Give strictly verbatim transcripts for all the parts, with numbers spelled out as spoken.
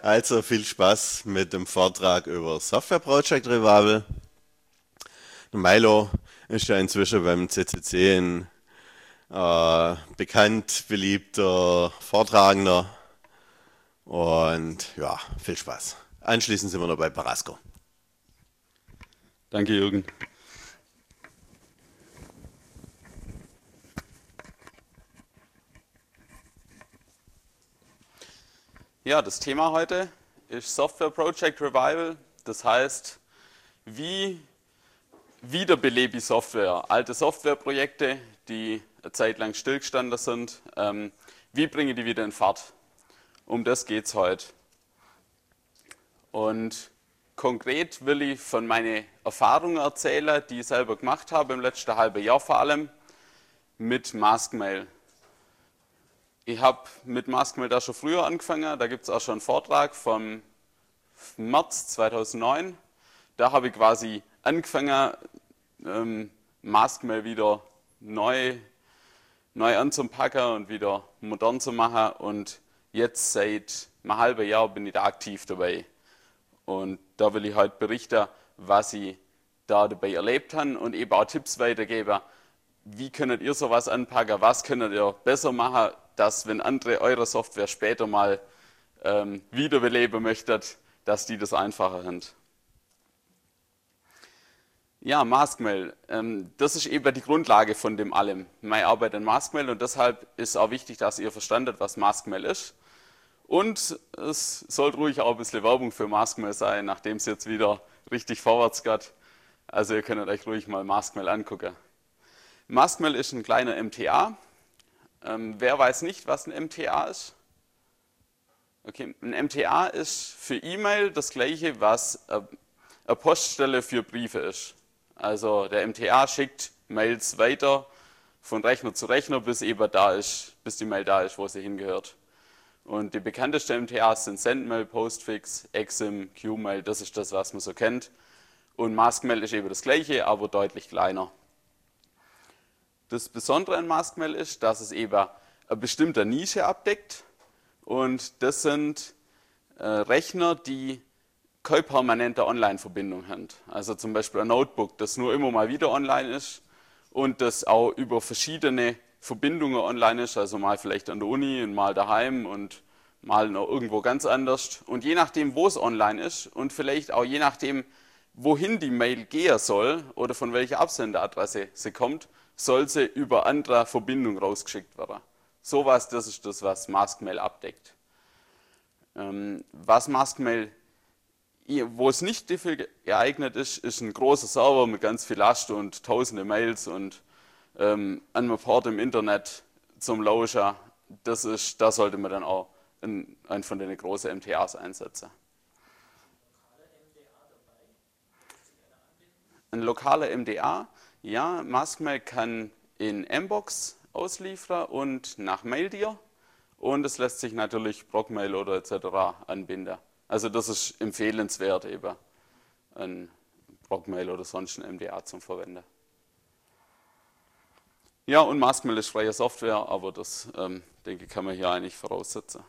Also viel Spaß mit dem Vortrag über Software Project Revival. Der Milo ist ja inzwischen beim C C C ein äh, bekannt, beliebter Vortragender. Und ja, viel Spaß. Anschließend sind wir noch bei Parasco. Danke, Jürgen. Ja, das Thema heute ist Software Project Revival. Das heißt, wie wiederbelebe ich Software? Alte Softwareprojekte, die eine Zeit lang stillgestanden sind, ähm, wie bringe ich die wieder in Fahrt? Um das geht es heute. Und konkret will ich von meinen Erfahrungen erzählen, die ich selber gemacht habe, im letzten halben Jahr vor allem, mit Maskmail. Ich habe mit Maskmail da schon früher angefangen, da gibt es auch schon einen Vortrag vom März zweitausendneun. Da habe ich quasi angefangen, ähm, Maskmail wieder neu, neu anzupacken und wieder modern zu machen. Und jetzt seit einem halben Jahr bin ich da aktiv dabei. Und da will ich heute berichten, was ich da dabei erlebt habe und eben auch Tipps weitergeben. Wie könnt ihr sowas anpacken? Was könnt ihr besser machen, dass, wenn andere eure Software später mal ähm, wiederbeleben möchtet, dass die das einfacher haben? Ja, Maskmail. Ähm, das ist eben die Grundlage von dem allem. Meine Arbeit in Maskmail, und deshalb ist auch wichtig, dass ihr verstandet, was Maskmail ist. Und es sollte ruhig auch ein bisschen Werbung für Maskmail sein, nachdem es jetzt wieder richtig vorwärts geht. Also ihr könnt euch ruhig mal Maskmail angucken. Maskmail ist ein kleiner M T A. Ähm, wer weiß nicht, was ein M T A ist? Okay, ein M T A ist für E-Mail das gleiche, was eine Poststelle für Briefe ist. Also der M T A schickt Mails weiter von Rechner zu Rechner, bis eben da ist, bis die Mail da ist, wo sie hingehört. Und die bekanntesten M T As sind Sendmail, Postfix, Exim, Qmail, das ist das, was man so kennt. Und Maskmail ist eben das gleiche, aber deutlich kleiner. Das Besondere an Maskmail ist, dass es eben eine bestimmte Nische abdeckt. Und das sind äh, Rechner, die keine permanente Online-Verbindung haben. Also zum Beispiel ein Notebook, das nur immer mal wieder online ist und das auch über verschiedene Verbindungen online ist, also mal vielleicht an der Uni und mal daheim und mal noch irgendwo ganz anders. Und je nachdem, wo es online ist und vielleicht auch je nachdem, wohin die Mail gehen soll oder von welcher Absenderadresse sie kommt, soll sie über andere Verbindung rausgeschickt werden. Sowas, das ist das, was Maskmail abdeckt. Ähm, was Maskmail, wo es nicht dafür geeignet ist, ist ein großer Server mit ganz viel Last und tausende Mails und ähm, einem Port im Internet zum Lauscher. Das ist, da sollte man dann auch einen, einen von den großen M T As einsetzen. Ein lokaler M D A, ja, Maskmail kann in Mbox ausliefern und nach Maildir und es lässt sich natürlich Procmail oder et cetera anbinden. Also das ist empfehlenswert, eben ein Procmail oder sonst ein M D A zum Verwenden. Ja, und Maskmail ist freie Software, aber das, ähm, denke ich, kann man hier eigentlich voraussetzen.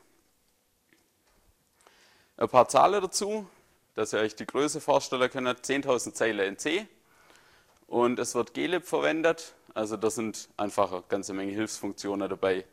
Ein paar Zahlen dazu, dass ihr euch die Größe vorstellen könnt. zehntausend Zeilen in C und es wird glib verwendet, also da sind einfach eine ganze Menge Hilfsfunktionen dabei.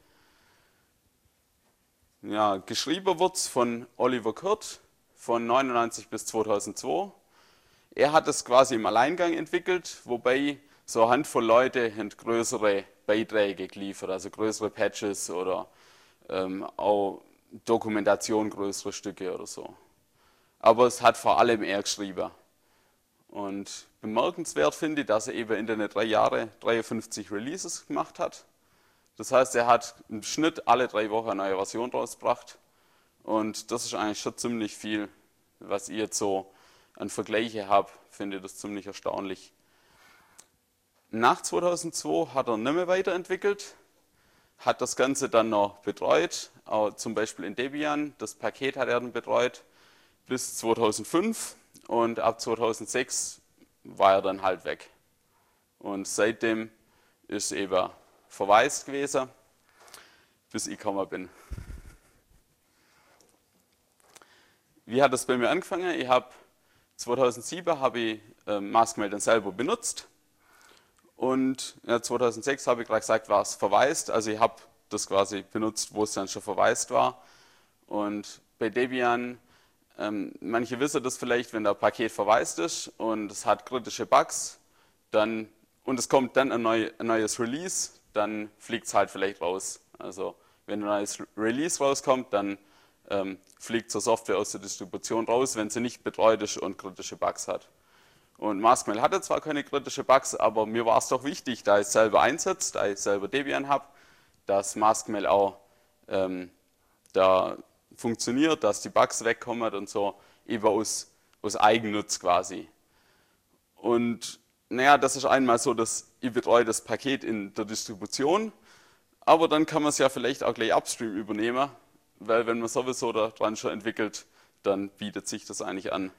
Ja, geschrieben wird es von Oliver Kurt von neunundneunzig bis zweitausendzwei. Er hat es quasi im Alleingang entwickelt, wobei so eine Handvoll Leute haben größere Beiträge geliefert, also größere Patches oder ähm, auch Dokumentation, größere Stücke oder so. Aber es hat vor allem er geschrieben. Und bemerkenswert finde ich, dass er eben in den drei Jahren dreiundfünfzig Releases gemacht hat. Das heißt, er hat im Schnitt alle drei Wochen eine neue Version rausgebracht. Und das ist eigentlich schon ziemlich viel, was ich jetzt so an Vergleiche habe, finde ich das ziemlich erstaunlich. Nach zweitausendzwei hat er nicht mehr weiterentwickelt, hat das Ganze dann noch betreut, auch zum Beispiel in Debian. Das Paket hat er dann betreut bis zweitausendfünf und ab zweitausendsechs war er dann halt weg. Und seitdem ist eben verwaist gewesen, bis ich gekommen bin. wie hat das bei mir angefangen? Ich habe zweitausendsieben habe ich äh, Maskmail dann selber benutzt und ja, zweitausendsechs habe ich gerade gesagt, war es verwaist. Also ich habe das quasi benutzt, wo es dann schon verwaist war. Und bei Debian, ähm, manche wissen das vielleicht, wenn das Paket verwaist ist und es hat kritische Bugs, dann und es kommt dann ein, neu, ein neues Release, dann fliegt es halt vielleicht raus. Also wenn ein neues Release rauskommt, dann ähm, fliegt zur Software aus der Distribution raus, wenn sie nicht betreut ist und kritische Bugs hat. Und Maskmail hatte zwar keine kritischen Bugs, aber mir war es doch wichtig, da ich es selber einsetze, da ich selber Debian habe, dass Maskmail auch ähm, da funktioniert, dass die Bugs wegkommen und so, eben aus, aus Eigennutz quasi. Und naja, das ist einmal so, dass ich betreue das Paket in der Distribution, aber dann kann man es ja vielleicht auch gleich upstream übernehmen, weil wenn man sowieso daran schon entwickelt, dann bietet sich das eigentlich an.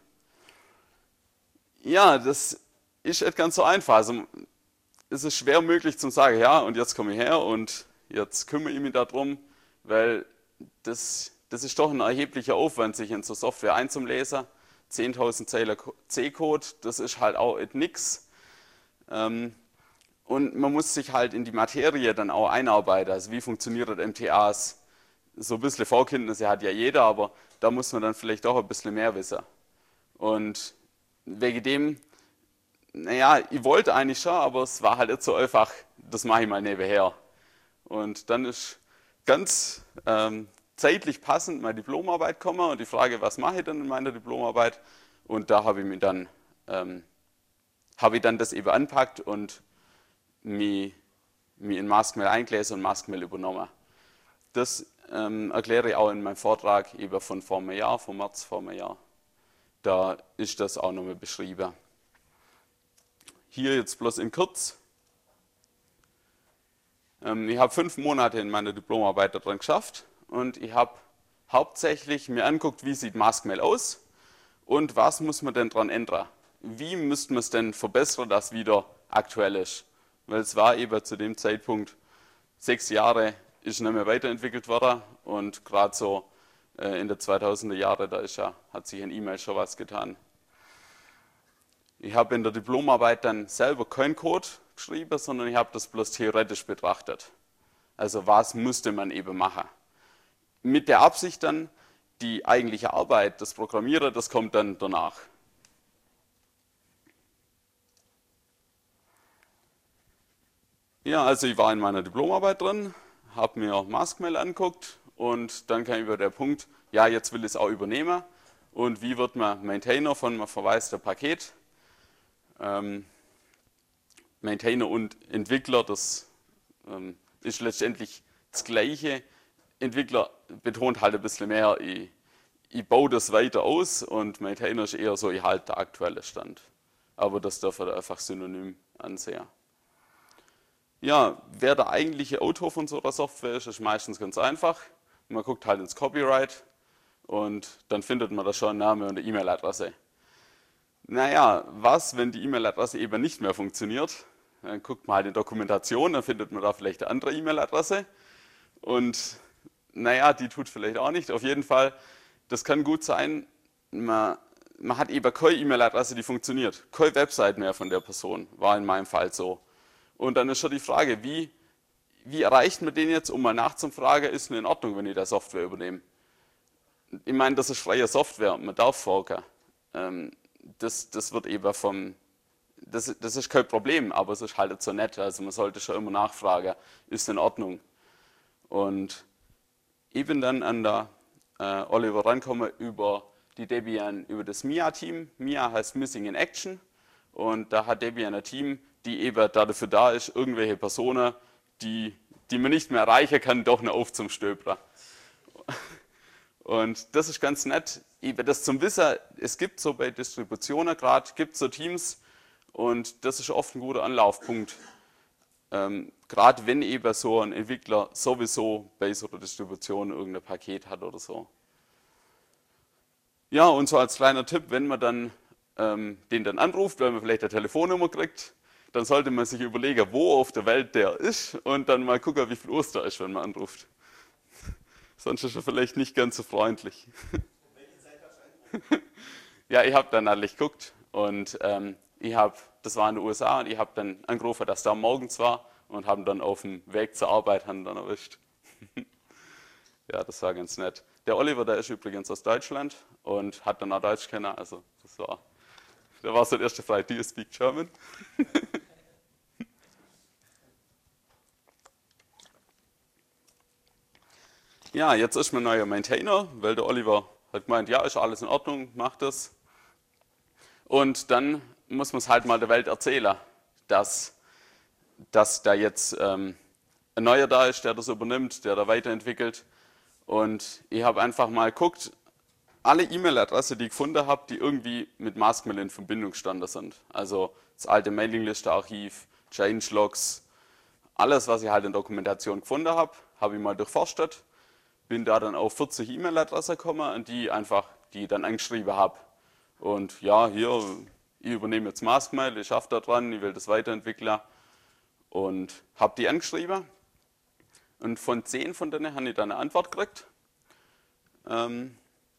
Ja, das ist nicht ganz so einfach. Also es ist schwer möglich zu sagen, ja, und jetzt komme ich her und jetzt kümmere ich mich darum, weil das, das ist doch ein erheblicher Aufwand, sich in so Software einzulesen. zehntausend Zeilen C-Code, das ist halt auch nichts. Ähm, und man muss sich halt in die Materie dann auch einarbeiten. Also wie funktionieren M T As? So ein bisschen Vorkenntnisse hat ja jeder, aber da muss man dann vielleicht auch ein bisschen mehr wissen. Und wegen dem, naja, ich wollte eigentlich schon, aber es war halt nicht so einfach, das mache ich mal nebenher. Und dann ist ganz ähm, zeitlich passend meine Diplomarbeit gekommen und die Frage, was mache ich denn in meiner Diplomarbeit? Und da habe ich mir dann, ähm, habe ich dann das eben anpackt und mich, mich in Maskmail eingelesen und Maskmail übernommen. Das ähm, erkläre ich auch in meinem Vortrag eben von vor einem Jahr, vom März vor einem Jahr. Da ist das auch nochmal beschrieben. Hier jetzt bloß in kurz. Ähm, ich habe fünf Monate in meiner Diplomarbeit daran geschafft und ich habe hauptsächlich mir angeguckt, wie sieht Maskmail aus und was muss man denn dran ändern. Wie müsste man es denn verbessern, dass es wieder aktuell ist. Weil es war eben zu dem Zeitpunkt sechs Jahre ist nicht mehr weiterentwickelt worden und gerade so äh, in den zweitausender Jahren, da ist ja, hat sich in E-Mail schon was getan. Ich habe in der Diplomarbeit dann selber keinen Code geschrieben, sondern ich habe das bloß theoretisch betrachtet. Also was musste man eben machen. Mit der Absicht dann, die eigentliche Arbeit, das Programmieren, das kommt dann danach. Ja, also ich war in meiner Diplomarbeit drin, habe mir Maskmail angeguckt und dann kam über der Punkt, ja, jetzt will ich es auch übernehmen und wie wird man Maintainer von einem verwaisten Paket. Ähm, Maintainer und Entwickler, das ähm, ist letztendlich das Gleiche. Entwickler betont halt ein bisschen mehr, ich, ich baue das weiter aus und Maintainer ist eher so, ich halte der aktuelle Stand. Aber das darf man einfach synonym ansehen. Ja, wer der eigentliche Autor von so einer Software ist, ist meistens ganz einfach. Man guckt halt ins Copyright und dann findet man da schon einen Namen und eine E-Mail-Adresse. Naja, was, wenn die E-Mail-Adresse eben nicht mehr funktioniert? Dann guckt man halt in Dokumentation, dann findet man da vielleicht eine andere E-Mail-Adresse. Und naja, die tut vielleicht auch nicht. Auf jeden Fall, das kann gut sein, man, man hat eben keine E-Mail-Adresse, die funktioniert. Keine Website mehr von der Person, war in meinem Fall so. Und dann ist schon die Frage, wie, wie erreicht man den jetzt, um mal nachzufragen, ist es in Ordnung, wenn ich da Software übernehme? Ich meine, das ist freie Software, man darf forken. Ähm, das, das wird eben vom, das, das ist kein Problem, aber es ist halt nicht so nett. Also man sollte schon immer nachfragen, ist es in Ordnung? Und ich bin dann an der äh, Oliver rangekommen über die Debian, über das M I A-Team. M I A heißt Missing in Action. Und da hat Debian ein Team, die eben dafür da ist, irgendwelche Personen, die, die man nicht mehr erreichen kann, doch noch aufzustöbern. Und das ist ganz nett, eben das zum Wissen, es gibt so bei Distributionen gerade, gibt so Teams und das ist oft ein guter Anlaufpunkt. Ähm, gerade wenn eben so ein Entwickler sowieso bei so einer Distribution irgendein Paket hat oder so. Ja, und so als kleiner Tipp, wenn man dann ähm, den dann anruft, weil man vielleicht eine Telefonnummer kriegt, dann sollte man sich überlegen, wo auf der Welt der ist und dann mal gucken, wie viel Uhr es da ist, wenn man anruft. Sonst ist er vielleicht nicht ganz so freundlich. Ja, ich habe dann natürlich geguckt und ähm, ich habe, das war in den U S A und ich habe dann angerufen, dass da morgens war und haben dann auf dem Weg zur Arbeit haben dann erwischt. Ja, das war ganz nett. Der Oliver, der ist übrigens aus Deutschland und hat dann auch Deutsch kennen, also das war, der war so die erste Frage, do you speak German? Ja, jetzt ist mein neuer Maintainer, weil der Oliver hat gemeint, ja, ist alles in Ordnung, macht das. Und dann muss man es halt mal der Welt erzählen, dass, dass da jetzt ähm, ein neuer da ist, der das übernimmt, der da weiterentwickelt. Und ich habe einfach mal geguckt, alle E-Mail-Adressen, die ich gefunden habe, die irgendwie mit Maskmail in Verbindung standen sind. Also das alte Mailingliste-Archiv, Changelogs, alles, was ich halt in Dokumentation gefunden habe, habe ich mal durchforstet. Bin da dann auf vierzig E-Mail-Adressen gekommen, und die einfach, die ich dann angeschrieben habe. Und ja, hier, ich übernehme jetzt Maskmail, ich schaffe da dran, ich will das weiterentwickeln. Und habe die angeschrieben. Und von zehn von denen habe ich dann eine Antwort gekriegt. Ähm,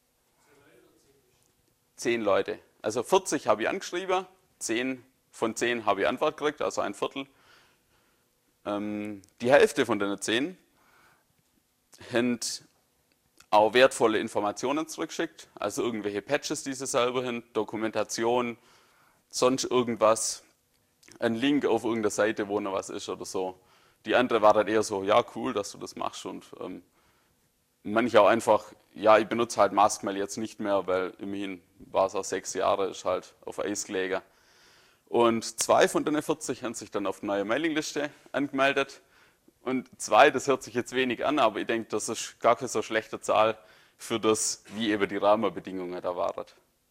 zehn Leute. Also vierzig habe ich angeschrieben, zehn von zehn habe ich Antwort gekriegt, also ein Viertel. Ähm, die Hälfte von den zehn haben auch wertvolle Informationen zurückgeschickt, also irgendwelche Patches, die sie selber haben, Dokumentation, sonst irgendwas, ein Link auf irgendeiner Seite, wo noch was ist oder so. Die andere war dann eher so, ja cool, dass du das machst, und ähm, manche auch einfach, ja, ich benutze halt Maskmail jetzt nicht mehr, weil immerhin war es auch sechs Jahre, ist halt auf Eis gelegen. Und zwei von den vierzig haben sich dann auf die neue Mailingliste angemeldet. Und zwei, das hört sich jetzt wenig an, aber ich denke, das ist gar keine so schlechte Zahl für das, wie eben die Rahmenbedingungen da waren.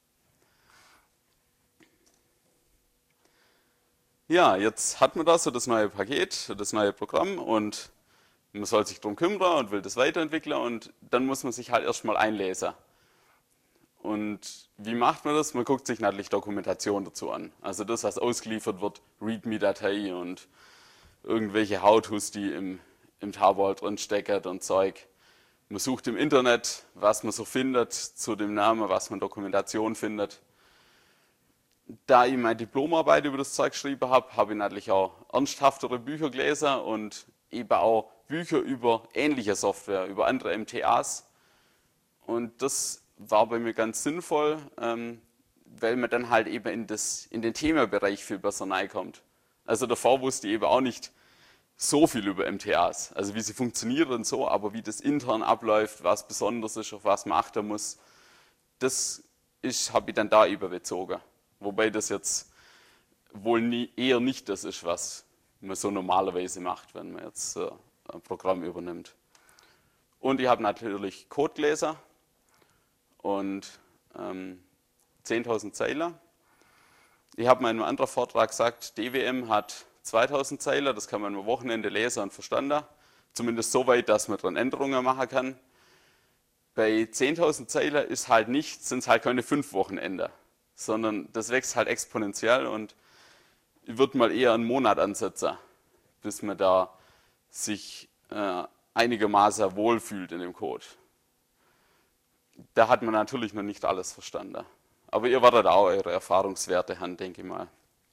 Ja, jetzt hat man da so das neue Paket, das neue Programm, und man soll sich darum kümmern und will das weiterentwickeln, und dann muss man sich halt erstmal einlesen. Und wie macht man das? Man guckt sich natürlich Dokumentation dazu an. Also das, was ausgeliefert wird, README-Datei und irgendwelche How-Tos, die im, im Tarball drin stecken und Zeug. Man sucht im Internet, was man so findet zu dem Namen, was man Dokumentation findet. Da ich meine Diplomarbeit über das Zeug geschrieben habe, habe ich natürlich auch ernsthaftere Bücher gelesen und eben auch Bücher über ähnliche Software, über andere M T As. Und das war bei mir ganz sinnvoll, ähm, weil man dann halt eben in, das, in den Themenbereich viel besser reinkommt. Also davor wusste ich eben auch nicht so viel über M T As, also wie sie funktionieren und so, aber wie das intern abläuft, was besonders ist, auf was man achten muss, das habe ich dann da überbezogen. Wobei das jetzt wohl nie, eher nicht das ist, was man so normalerweise macht, wenn man jetzt äh, ein Programm übernimmt. Und ich habe natürlich Code gelesen und ähm, zehntausend Zeilen. Ich habe mal in einem anderen Vortrag gesagt, D W M hat zweitausend Zeilen, das kann man am Wochenende lesen und verstanden. Zumindest so weit, dass man dran Änderungen machen kann. Bei zehntausend Zeilen ist halt nicht, sind es halt keine fünf Wochenende, sondern das wächst halt exponentiell, und ich würde mal eher einen Monat ansetzen, bis man da sich äh, einigermaßen wohlfühlt in dem Code. Da hat man natürlich noch nicht alles verstanden. Aber ihr werdet auch eure Erfahrungswerte haben, denke ich mal.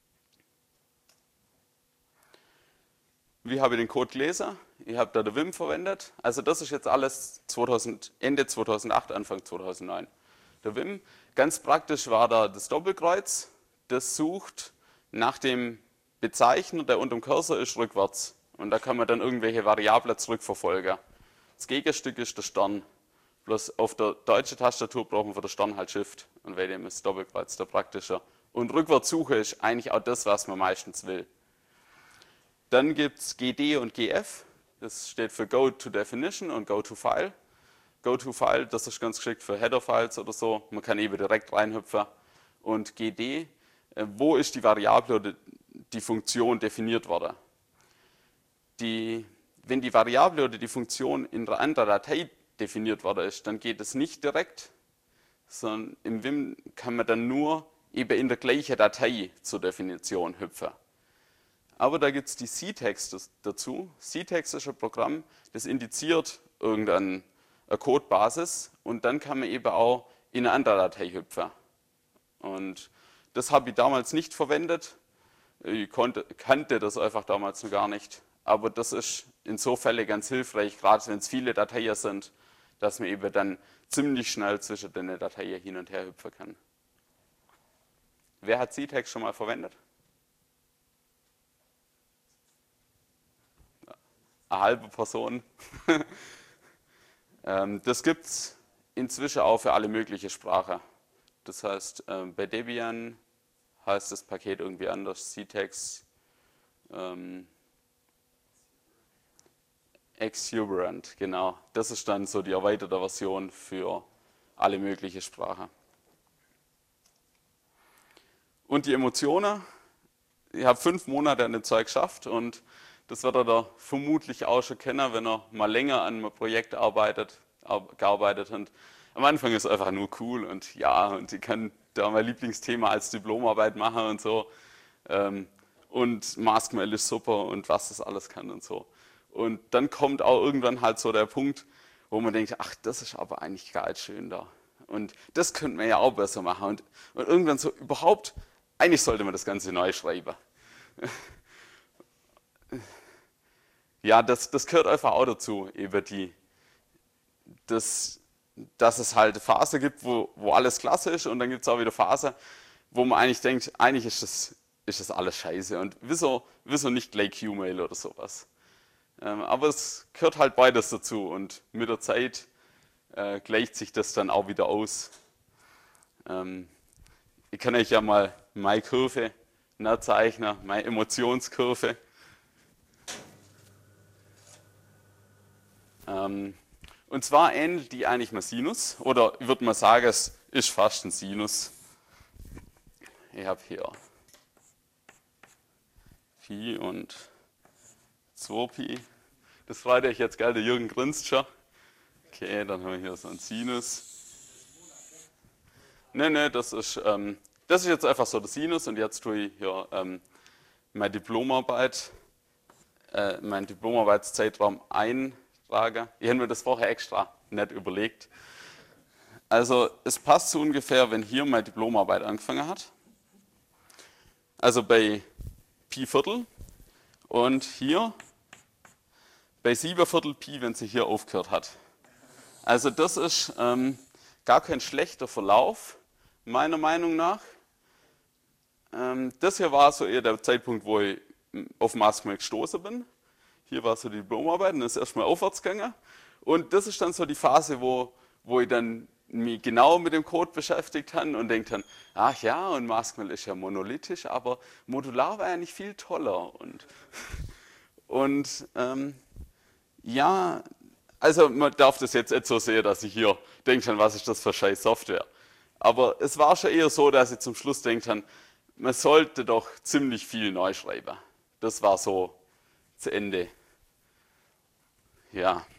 Wie habe ich den Code gelesen? Ich habe da der Vim verwendet. Also das ist jetzt alles zweitausend, Ende zweitausendacht, Anfang zweitausendneun. Der Vim, ganz praktisch war da das Doppelkreuz. Das sucht nach dem Bezeichner, der unter dem Cursor ist, rückwärts. Und da kann man dann irgendwelche Variablen zurückverfolgen. Das Gegenstück ist der Stern. Bloß auf der deutschen Tastatur brauchen wir für den Stern halt Shift. Und bei dem ist Doppelkreuz der praktischer. Und Rückwärtssuche ist eigentlich auch das, was man meistens will. Dann gibt es G D und G F. Das steht für Go to Definition und Go to File. Go to File, das ist ganz geschickt für Header-Files oder so. Man kann eben direkt reinhüpfen. Und G D, wo ist die Variable oder die Funktion definiert worden? Die, wenn die Variable oder die Funktion in einer anderen Datei definiert worden ist, dann geht es nicht direkt, sondern im Vim kann man dann nur eben in der gleichen Datei zur Definition hüpfen. Aber da gibt es die C-Text dazu. C-Text ist ein Programm, das indiziert irgendeine Codebasis, und dann kann man eben auch in eine andere Datei hüpfen. Und das habe ich damals nicht verwendet. Ich konnte, kannte das einfach damals noch gar nicht. Aber das ist in so Fällen ganz hilfreich, gerade wenn es viele Dateien sind, dass man eben dann ziemlich schnell zwischen den Dateien hin und her hüpfen kann. Wer hat C-Text schon mal verwendet? Eine halbe Person. Das gibt es inzwischen auch für alle möglichen Sprachen. Das heißt, bei Debian heißt das Paket irgendwie anders, C-Text, ähm, Exuberant, genau. Das ist dann so die erweiterte Version für alle möglichen Sprachen. Und die Emotionen, ich habe fünf Monate an dem Zeug geschafft und das wird er da vermutlich auch schon kennen, wenn er mal länger an einem Projekt arbeitet, gearbeitet hat. Am Anfang ist es einfach nur cool und ja, und ich kann da mein Lieblingsthema als Diplomarbeit machen und so. Und MaskMail ist super und was das alles kann und so. Und dann kommt auch irgendwann halt so der Punkt, wo man denkt, ach, das ist aber eigentlich geil schön da. Und das könnte man ja auch besser machen. Und, und irgendwann so, überhaupt, eigentlich sollte man das Ganze neu schreiben. Ja, das, das gehört einfach auch dazu, eben die, das, dass es halt Phasen gibt, wo, wo alles klasse ist und dann gibt es auch wieder Phasen, wo man eigentlich denkt, eigentlich ist das, ist das alles scheiße und wieso, wieso nicht gleich Q-Mail oder sowas. Ähm, aber es gehört halt beides dazu und mit der Zeit äh, gleicht sich das dann auch wieder aus. Ähm, ich kann euch ja mal meine Kurve nachzeichnen, meine Emotionskurve. Ähm, und zwar ähnelt die eigentlich mal Sinus, oder ich würde mal sagen, es ist fast ein Sinus. Ich habe hier Pi und zwei Pi. Das freut euch jetzt, gell? Der Jürgen grinst schon. Okay, dann haben wir hier so einen Sinus. Ne, ne, das ist, ähm, das ist jetzt einfach so der Sinus und jetzt tue ich hier ähm, meine Diplomarbeit, äh, meinen Diplomarbeitszeitraum eintragen. Ich habe mir das vorher extra nicht überlegt. Also es passt so ungefähr, wenn hier meine Diplomarbeit angefangen hat. Also bei Pi Viertel und hier bei sieben Viertel Pi, wenn sie hier aufgehört hat. Also das ist ähm, gar kein schlechter Verlauf, meiner Meinung nach. Ähm, das hier war so eher der Zeitpunkt, wo ich auf MaskMail gestoßen bin. Hier war so die Diplomarbeit und ist erstmal aufwärts gegangen. Und das ist dann so die Phase, wo, wo ich dann mich genau mit dem Code beschäftigt habe und denke dann, ach ja, und MaskMail ist ja monolithisch, aber modular war ja nicht viel toller. Und, und ähm, ja, also man darf das jetzt nicht so sehen, dass ich hier denke, was ist das für scheiß Software. Aber es war schon eher so, dass ich zum Schluss denke, man sollte doch ziemlich viel neu schreiben. Das war so zu Ende. Ja.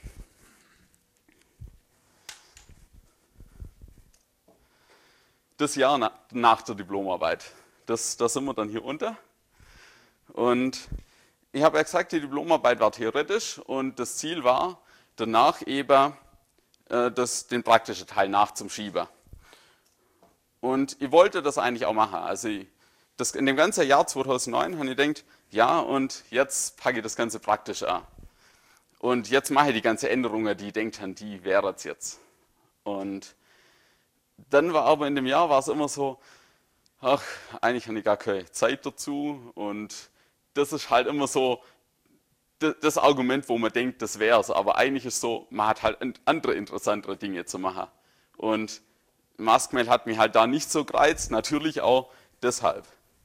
Das Jahr na, nach der Diplomarbeit, das, da sind wir dann hier unter. Und ich habe ja gesagt, die Diplomarbeit war theoretisch und das Ziel war, danach eben äh, das, den praktischen Teil nachzuschieben. Und ich wollte das eigentlich auch machen. Also ich, das, in dem ganzen Jahr zweitausendneun habe ich gedacht, ja, und jetzt packe ich das Ganze praktisch an. Und jetzt mache ich die ganzen Änderungen, die ich denkt an, die wäre es jetzt. Und dann war aber in dem Jahr war es immer so, ach, eigentlich habe ich gar keine Zeit dazu. Und das ist halt immer so das Argument, wo man denkt, das wäre es. Aber eigentlich ist es so, man hat halt andere interessantere Dinge zu machen. Und MaskMail hat mich halt da nicht so gereizt, natürlich auch deshalb.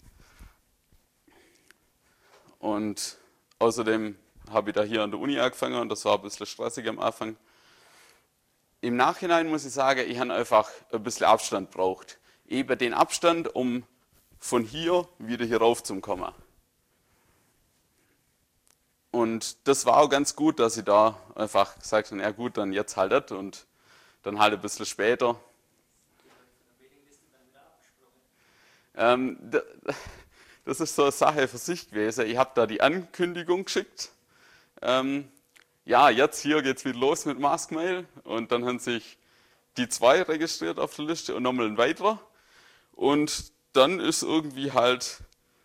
Und außerdem habe ich da hier an der Uni angefangen und das war ein bisschen stressig am Anfang. Im Nachhinein muss ich sagen, ich habe einfach ein bisschen Abstand gebraucht. Eben den Abstand, um von hier wieder hier rauf zu kommen. Und das war auch ganz gut, dass ich da einfach gesagt habe, ja gut, dann jetzt halt das und dann halt ein bisschen später. Ähm, das ist so eine Sache für sich gewesen. Ich habe da die Ankündigung geschickt. Ähm, ja, jetzt hier geht es wieder los mit MaskMail. Und dann haben sich die zwei registriert auf der Liste und nochmal ein weiterer. Und dann ist irgendwie halt,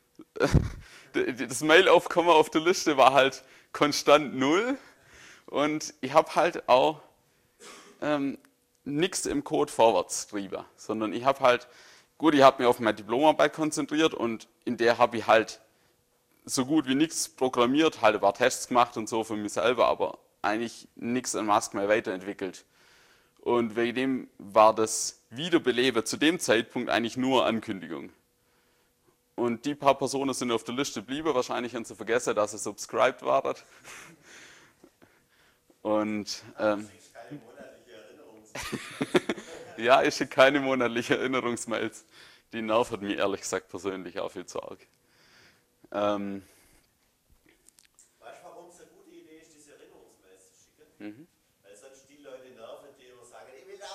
das Mailaufkommen auf der Liste war halt konstant null. Und ich habe halt auch ähm, nichts im Code vorwärts getrieben, sondern ich habe halt, gut, ich habe mich auf meine Diplomarbeit konzentriert und in der habe ich halt so gut wie nichts programmiert, halt ein paar Tests gemacht und so für mich selber, aber eigentlich nichts an Maskmail weiterentwickelt. Und wegen dem war das Wiederbeleben zu dem Zeitpunkt eigentlich nur Ankündigung. Und die paar Personen sind auf der Liste geblieben, wahrscheinlich haben sie vergessen, dass sie subscribed waren. Und ähm, ja, ich schicke keine monatliche Erinnerungsmails. Die nervt mich ehrlich gesagt persönlich auch viel zu arg. Ähm, weißt du, warum es eine gute Idee ist, diese Erinnerungsmails zu schicken? Mhm. Weil sonst die Leute nerven, die immer sagen, ich will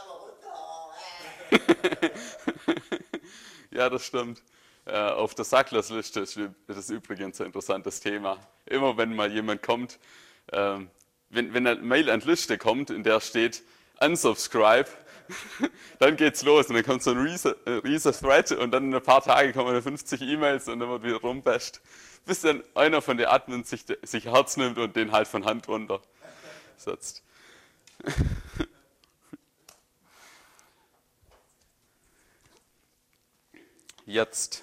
aber runter. Ja, das stimmt. Äh, auf der Sacklers-Liste ist das übrigens ein interessantes Thema. Immer wenn mal jemand kommt, ähm, wenn, wenn eine Mail an die Liste kommt, in der steht unsubscribe, dann geht's los und dann kommt so ein riesiger Thread und dann in ein paar Tage kommen dann fünfzig E-Mails und dann wird wieder rumbasht, bis dann einer von den Admins sich, sich Herz nimmt und den halt von Hand runter setzt. Jetzt.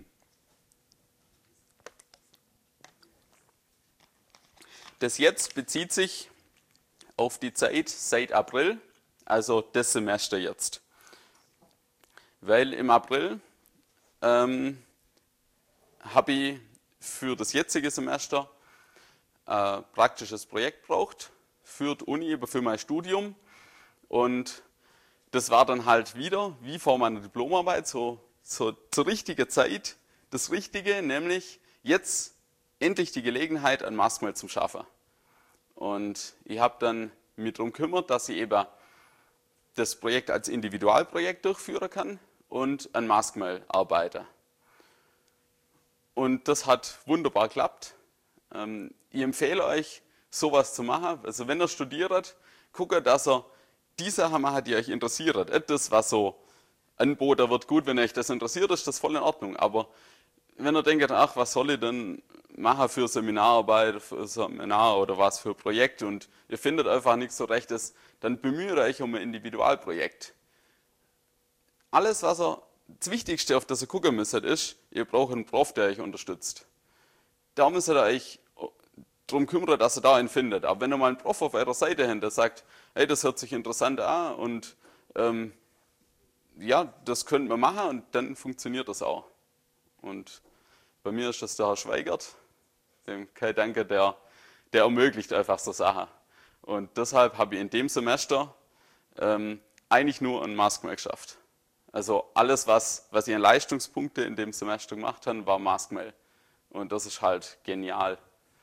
Das jetzt bezieht sich auf die Zeit seit April, also das Semester jetzt. Weil im April ähm, habe ich für das jetzige Semester ein praktisches Projekt braucht, für die Uni, für mein Studium. Und das war dann halt wieder, wie vor meiner Diplomarbeit, so, so zur richtigen Zeit, das Richtige, nämlich jetzt endlich die Gelegenheit, ein Maskmail zu schaffen. Und ich habe dann mich darum gekümmert, dass ich eben das Projekt als Individualprojekt durchführen kann und an Maskmail arbeite. Und das hat wunderbar geklappt. Ich empfehle euch, sowas zu machen. Also wenn ihr studiert, guckt, dass ihr die Sachen macht, die euch interessiert. Das, was so angeboten wird, gut, wenn euch das interessiert, ist das voll in Ordnung. Aber wenn ihr denkt, ach, was soll ich denn machen für Seminararbeit, für Seminar oder was für Projekt und ihr findet einfach nichts so Rechtes, dann bemüht euch um ein Individualprojekt. Alles, was ihr, das Wichtigste, auf das ihr gucken müsst, ist, ihr braucht einen Prof, der euch unterstützt. Da müsst ihr euch darum kümmern, dass ihr da einen findet. Aber wenn ihr mal einen Prof auf eurer Seite habt, der sagt, hey, das hört sich interessant an und ähm, ja, das könnten wir machen und dann funktioniert das auch. Und bei mir ist das der Herr Schweigert, dem kann ich danken, der, der ermöglicht einfach so Sachen. Und deshalb habe ich in dem Semester ähm, eigentlich nur ein Maskmail geschafft. Also alles, was, was ich an Leistungspunkte in dem Semester gemacht habe, war Maskmail. Und das ist halt genial.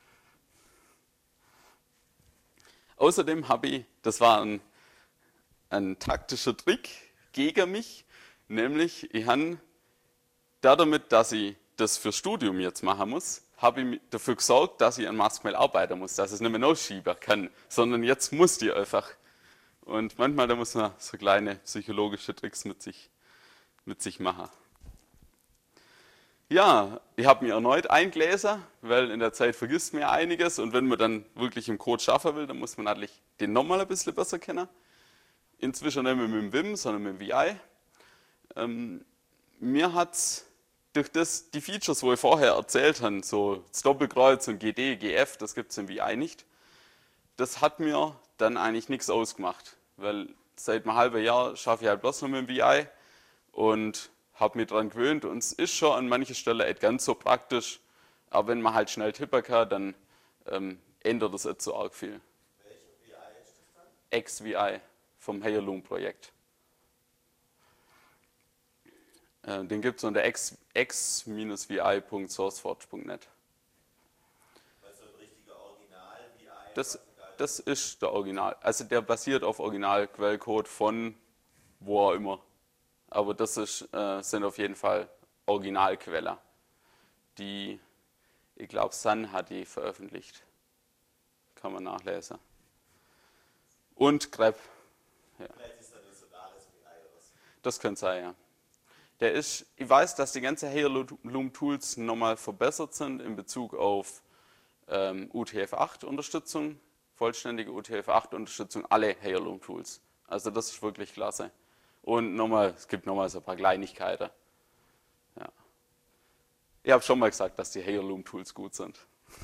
Außerdem habe ich, das war ein, ein taktischer Trick gegen mich, nämlich ich habe damit, dass ich das für Studium jetzt machen muss, habe ich dafür gesorgt, dass ich an Maskmail arbeiten muss, dass ich es nicht mehr ausschieben kann, sondern jetzt muss ich einfach. Und manchmal da muss man so kleine psychologische Tricks mit sich, mit sich machen. Ja, ich habe mich erneut eingelesen, weil in der Zeit vergisst man ja einiges und wenn man dann wirklich im Code schaffen will, dann muss man natürlich den nochmal ein bisschen besser kennen. Inzwischen nicht mehr mit dem Vim, sondern mit dem V I. Ähm, mir hat durch das, die Features, wo ich vorher erzählt habe, so das Doppelkreuz und G D, G F, das gibt es im V I nicht, das hat mir dann eigentlich nichts ausgemacht, weil seit einem halben Jahr schaffe ich halt bloß noch mit dem V I und habe mich daran gewöhnt und es ist schon an manchen Stellen nicht ganz so praktisch, aber wenn man halt schnell tippen kann, dann ähm, ändert das nicht so arg viel. Welcher V I ist das dann? X V I vom Heirloom-Projekt. Äh, den gibt es unter x V I Punkt sourceforge Punkt net. Also ein richtiger Original-V I? Das, das ist der Original. Also der basiert auf Original-Quellcode von wo auch immer. Aber das ist, äh, sind auf jeden Fall Originalquellen. Die, ich glaube, Sun hat die veröffentlicht. Kann man nachlesen. Und Grep. Ja. Vielleicht ist da nicht so da, Das könnte sein, ja. Der ist, ich weiß, dass die ganzen Heirloom-Tools nochmal verbessert sind in Bezug auf ähm, U T F acht Unterstützung, vollständige U T F acht Unterstützung, alle Heirloom-Tools. Also das ist wirklich klasse. Und nochmal, es gibt nochmal so ein paar Kleinigkeiten. Ja. Ich habe schon mal gesagt, dass die Heirloom-Tools gut sind.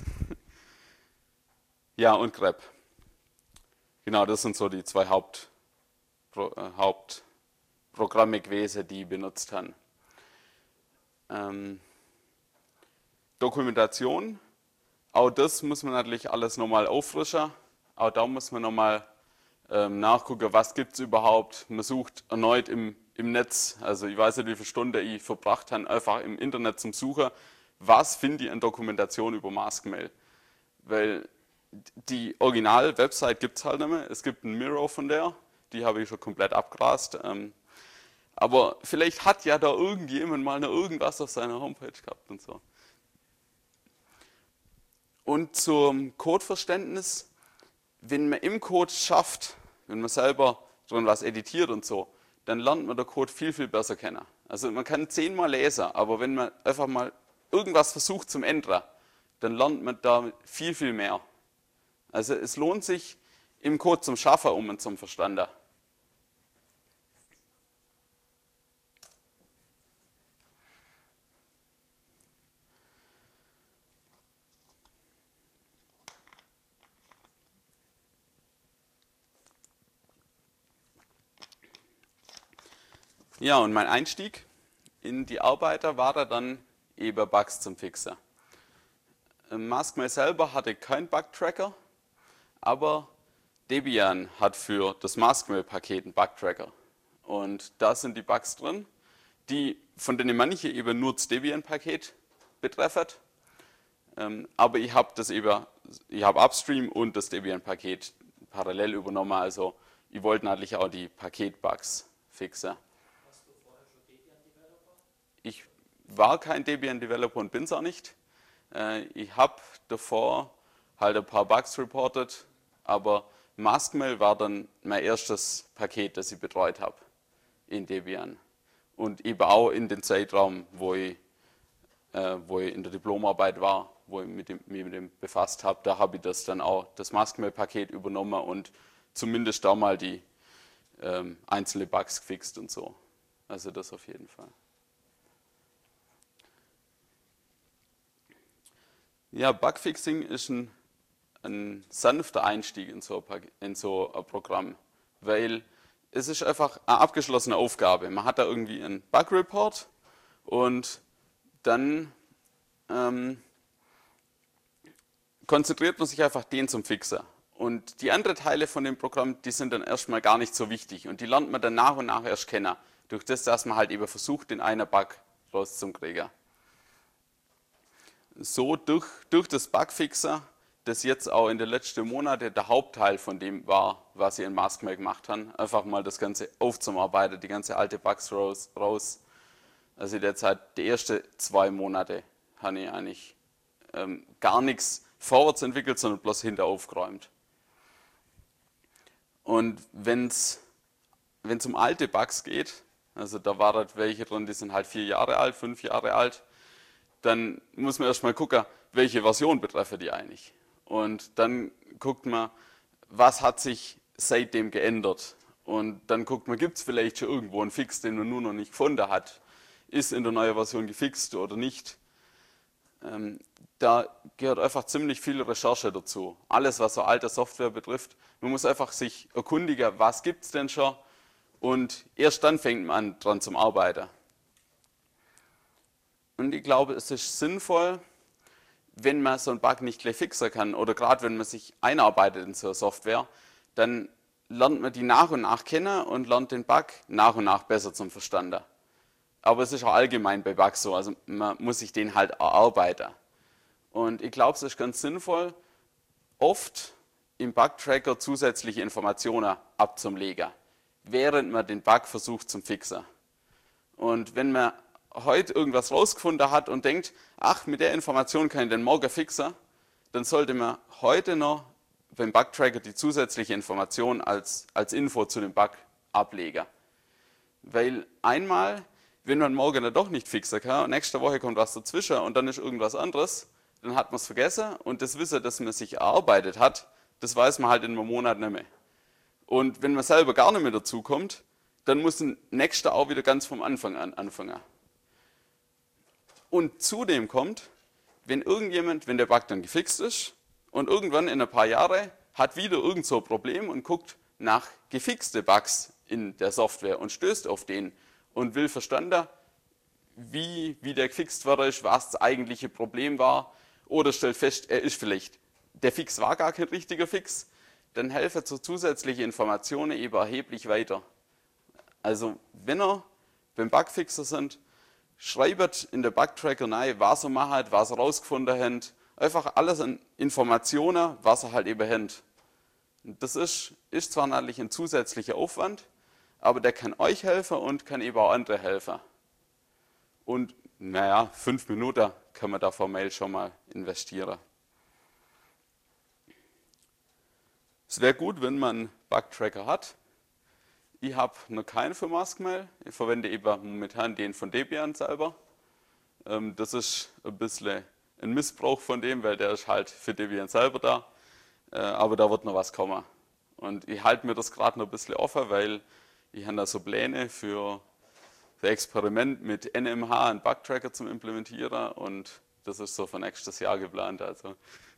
Ja, und grep. Genau, das sind so die zwei Haupt, äh, Hauptprogramme gewesen, die ich benutzt haben. Ähm, Dokumentation, auch das muss man natürlich alles nochmal auffrischen. Auch da muss man nochmal ähm, nachgucken, was gibt es überhaupt. Man sucht erneut im, im Netz, also ich weiß nicht, wie viele Stunden ich verbracht habe, einfach im Internet zum Suchen, was finde ich an Dokumentation über Maskmail. Weil die Original-Website gibt es halt nicht mehr. Es gibt einen Mirror von der, die habe ich schon komplett abgrast. Ähm, aber vielleicht hat ja da irgendjemand mal noch irgendwas auf seiner Homepage gehabt und so. Und zum Codeverständnis, wenn man im Code schafft, wenn man selber drin was editiert und so, dann lernt man den Code viel, viel besser kennen. Also man kann zehnmal lesen, aber wenn man einfach mal irgendwas versucht zum Ändern, dann lernt man da viel, viel mehr. Also es lohnt sich im Code zum Schaffen, um ihn zum Verstanden. Ja, und mein Einstieg in die Arbeiter war da dann eben Bugs zum Fixen. Maskmail selber hatte keinen Bug-Tracker, aber Debian hat für das Maskmail-Paket einen Bug-Tracker. Und da sind die Bugs drin, die von denen manche eben nur das Debian-Paket betreffen. Ähm, aber ich habe das eben, ich habe Upstream und das Debian-Paket parallel übernommen. Also ich wollte natürlich auch die Paket-Bugs fixen. Warst du vorher schon Debian-Developer? Ich war kein Debian-Developer und bin es auch nicht. Äh, ich habe davor halt ein paar Bugs reported, aber Maskmail war dann mein erstes Paket, das ich betreut habe in Debian. Und eben auch in den Zeitraum, wo ich, äh, wo ich in der Diplomarbeit war, wo ich mit dem, mich mit dem befasst habe, da habe ich das dann auch, das Maskmail-Paket übernommen und zumindest da mal die ähm, einzelne Bugs gefixt und so. Also das auf jeden Fall. Ja, Bugfixing ist ein, ein sanfter Einstieg in so, ein, in so ein Programm, weil es ist einfach eine abgeschlossene Aufgabe. Man hat da irgendwie einen Bug-Report und dann ähm, konzentriert man sich einfach den zum Fixer. Und die anderen Teile von dem Programm, die sind dann erstmal gar nicht so wichtig und die lernt man dann nach und nach erst kennen, durch das, dass man halt eben versucht, den einen Bug rauszukriegen. So durch, durch das Bugfixer, das jetzt auch in den letzten Monaten der Hauptteil von dem war, was ich in Maskmail gemacht habe, einfach mal das Ganze aufzuarbeiten, die ganze alte Bugs raus. raus. Also derzeit die ersten zwei Monate habe ich eigentlich ähm, gar nichts vorwärts entwickelt, sondern bloß hinter aufgeräumt. Und wenn es um alte Bugs geht, also da waren halt welche drin, die sind halt vier Jahre alt, fünf Jahre alt, dann muss man erstmal gucken, welche Version betreffen die eigentlich. Und dann guckt man, was hat sich seitdem geändert. Und dann guckt man, gibt es vielleicht schon irgendwo einen Fix, den man nur noch nicht gefunden hat. Ist in der neuen Version gefixt oder nicht. Ähm, da gehört einfach ziemlich viel Recherche dazu. Alles, was so alte Software betrifft. Man muss einfach sich erkundigen, was gibt es denn schon. Und erst dann fängt man an, dran zu arbeiten. Und ich glaube, es ist sinnvoll, wenn man so einen Bug nicht gleich fixen kann oder gerade wenn man sich einarbeitet in so eine Software, dann lernt man die nach und nach kennen und lernt den Bug nach und nach besser zum Verstanden. Aber es ist auch allgemein bei Bugs so, also man muss sich den halt erarbeiten. Und ich glaube, es ist ganz sinnvoll, oft im Bug-Tracker zusätzliche Informationen abzulegen, während man den Bug versucht zum Fixen. Und wenn man heute irgendwas rausgefunden hat und denkt, ach, mit der Information kann ich den morgen fixen, dann sollte man heute noch beim Bug-Tracker die zusätzliche Information als, als Info zu dem Bug ablegen. Weil einmal, wenn man morgen dann doch nicht fixen kann und nächste Woche kommt was dazwischen und dann ist irgendwas anderes, dann hat man es vergessen und das Wissen, das man sich erarbeitet hat, das weiß man halt in einem Monat nicht mehr. Und wenn man selber gar nicht mehr dazu kommt, dann muss ein nächster auch wieder ganz vom Anfang an anfangen. Und zudem kommt, wenn irgendjemand, wenn der Bug dann gefixt ist und irgendwann in ein paar Jahren hat wieder irgend so ein Problem und guckt nach gefixte Bugs in der Software und stößt auf den und will verstanden, wie, wie der gefixt worden ist, was das eigentliche Problem war, oder stellt fest, er ist vielleicht, der Fix war gar kein richtiger Fix, dann helfen so zusätzliche Informationen eben erheblich weiter. Also wenn ihr beim Bugfixer sind, schreibt in der Bugtracker rein, was ihr macht, was ihr rausgefunden habt, einfach alles an Informationen, was ihr halt eben habt. Das ist, ist zwar natürlich ein zusätzlicher Aufwand, aber der kann euch helfen und kann eben auch andere helfen. Und naja, fünf Minuten kann man da formell schon mal investieren. Es wäre gut, wenn man einen Bugtracker hat. Ich habe noch keinen für Maskmail. Ich verwende eben momentan den von Debian selber. Das ist ein bisschen ein Missbrauch von dem, weil der ist halt für Debian selber da. Aber da wird noch was kommen. Und ich halte mir das gerade noch ein bisschen offen, weil ich habe da so Pläne für ein Experiment mit N M H, einen Bugtracker zum Implementieren. Und das ist so für nächstes Jahr geplant. Also.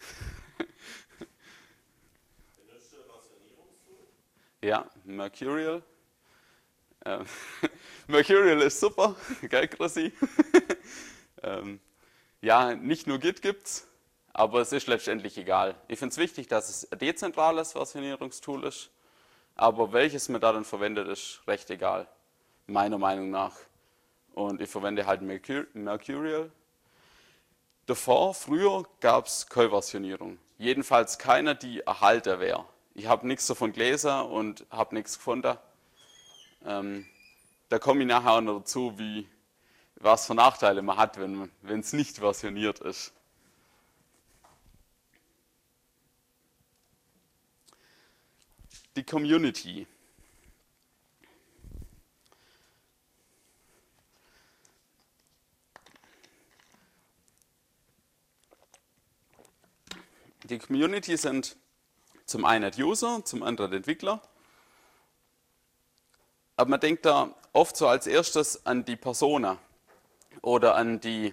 Benutzt du das Versionierungstool? Ja, Mercurial. Ähm, Mercurial ist super, gell, Chrissy? ähm, ja, nicht nur Git gibt's, aber es ist letztendlich egal. Ich finde es wichtig, dass es ein dezentrales Versionierungstool ist, aber welches man da dann verwendet, ist recht egal, meiner Meinung nach. Und ich verwende halt Mercur Mercurial. Davor, früher, gab es keine Versionierung. Jedenfalls keine, die erhalten wäre. Ich habe nichts davon gelesen und habe nichts gefunden. Ähm, da komme ich nachher auch noch dazu, wie, was für Nachteile man hat, wenn es nicht versioniert ist. Die Community. Die Community sind zum einen die User, zum anderen die Entwickler. Aber man denkt da oft so als erstes an die Persona oder an die,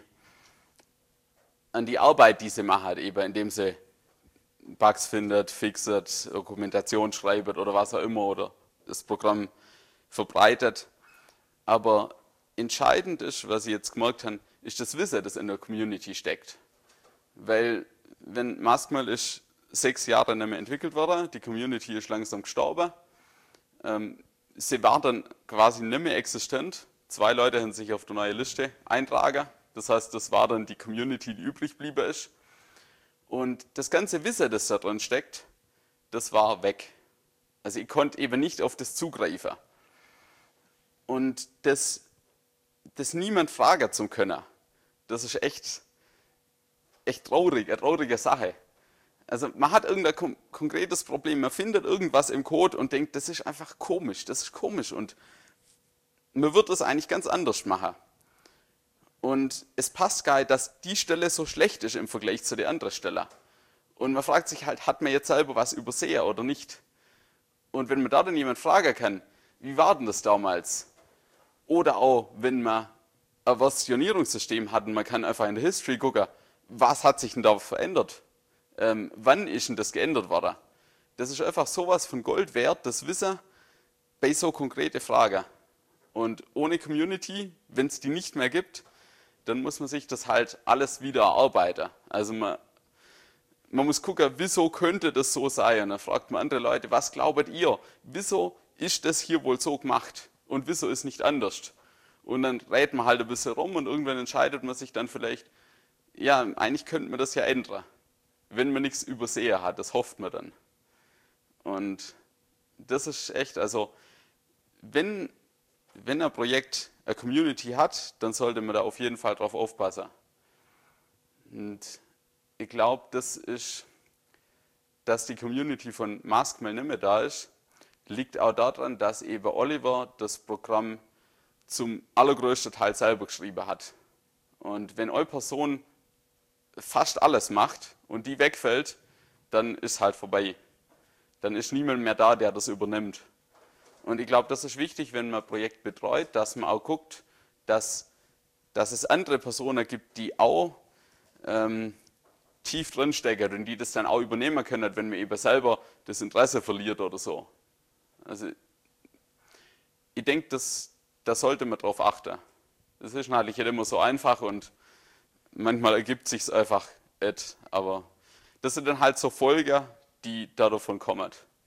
an die Arbeit, die sie machen, eben indem sie Bugs findet, fixet, Dokumentation schreibt oder was auch immer oder das Programm verbreitet. Aber entscheidend ist, was ich jetzt gemerkt habe, ist das Wissen, das in der Community steckt. Weil wenn Maskmail ist sechs Jahre nicht mehr entwickelt worden, die Community ist langsam gestorben, ähm, sie war dann quasi nicht mehr existent. Zwei Leute haben sich auf die neue Liste eintragen. Das heißt, das war dann die Community, die übrig geblieben ist. Und das ganze Wissen, das da drin steckt, das war weg. Also ich konnte eben nicht auf das zugreifen. Und das, das niemand fragen zu können, das ist echt, echt traurig, eine traurige Sache. Also man hat irgendein kon konkretes Problem, man findet irgendwas im Code und denkt, das ist einfach komisch, das ist komisch und man wird es eigentlich ganz anders machen. Und es passt gar nicht, dass die Stelle so schlecht ist im Vergleich zu der anderen Stelle. Und man fragt sich halt, hat man jetzt selber was übersehen oder nicht? Und wenn man da dann jemand fragen kann, wie war denn das damals? Oder auch, wenn man ein Versionierungssystem hat und man kann einfach in der History gucken, was hat sich denn da verändert? Ähm, wann ist denn das geändert worden? Das ist einfach sowas von Gold wert, das Wissen bei so konkrete Fragen. Und ohne Community, wenn es die nicht mehr gibt, dann muss man sich das halt alles wieder erarbeiten. Also man, man muss gucken, wieso könnte das so sein? Und dann fragt man andere Leute, was glaubt ihr? Wieso ist das hier wohl so gemacht? Und wieso ist nicht anders? Und dann rät man halt ein bisschen rum und irgendwann entscheidet man sich dann vielleicht, ja, eigentlich könnte man das ja ändern. Wenn man nichts übersehen hat, das hofft man dann. Und das ist echt, also wenn, wenn ein Projekt eine Community hat, dann sollte man da auf jeden Fall drauf aufpassen. Und ich glaube, das ist, dass die Community von Maskmail nicht mehr da ist, liegt auch daran, dass eben Oliver das Programm zum allergrößten Teil selber geschrieben hat. Und wenn eure Person fast alles macht und die wegfällt, dann ist halt vorbei. Dann ist niemand mehr da, der das übernimmt. Und ich glaube, das ist wichtig, wenn man ein Projekt betreut, dass man auch guckt, dass, dass es andere Personen gibt, die auch ähm, tief drinstecken und die das dann auch übernehmen können, wenn man eben selber das Interesse verliert oder so. Also ich denke, das, da sollte man drauf achten. Das ist natürlich nicht immer so einfach und manchmal ergibt sich es einfach nicht, aber das sind dann halt so Folgen, die da davon kommen.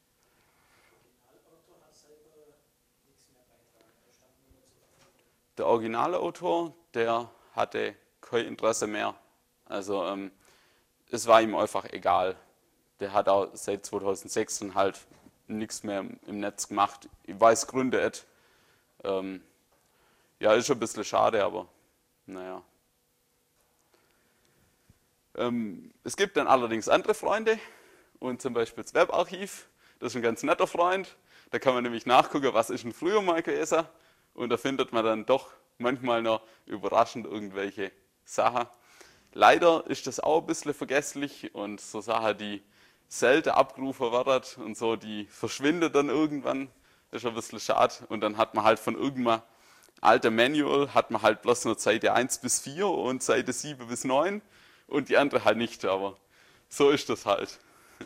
Der Originalautor, der hatte kein Interesse mehr. Also ähm, es war ihm einfach egal. Der hat auch seit zweitausendsechs halt nichts mehr im Netz gemacht. Ich weiß Gründe nicht. Ähm, ja, ist schon ein bisschen schade, aber naja. Ähm, es gibt dann allerdings andere Freunde und zum Beispiel das Webarchiv. Das ist ein ganz netter Freund. Da kann man nämlich nachgucken, was ist denn früher mal gewesen. Und da findet man dann doch manchmal noch überraschend irgendwelche Sachen. Leider ist das auch ein bisschen vergesslich und so Sachen, die selten abgerufen werden und so, die verschwinden dann irgendwann. Das ist ein bisschen schade. Und dann hat man halt von irgendeinem alten Manual, hat man halt bloß nur Seite eins bis vier und Seite sieben bis neun und die andere halt nicht. Aber so ist das halt.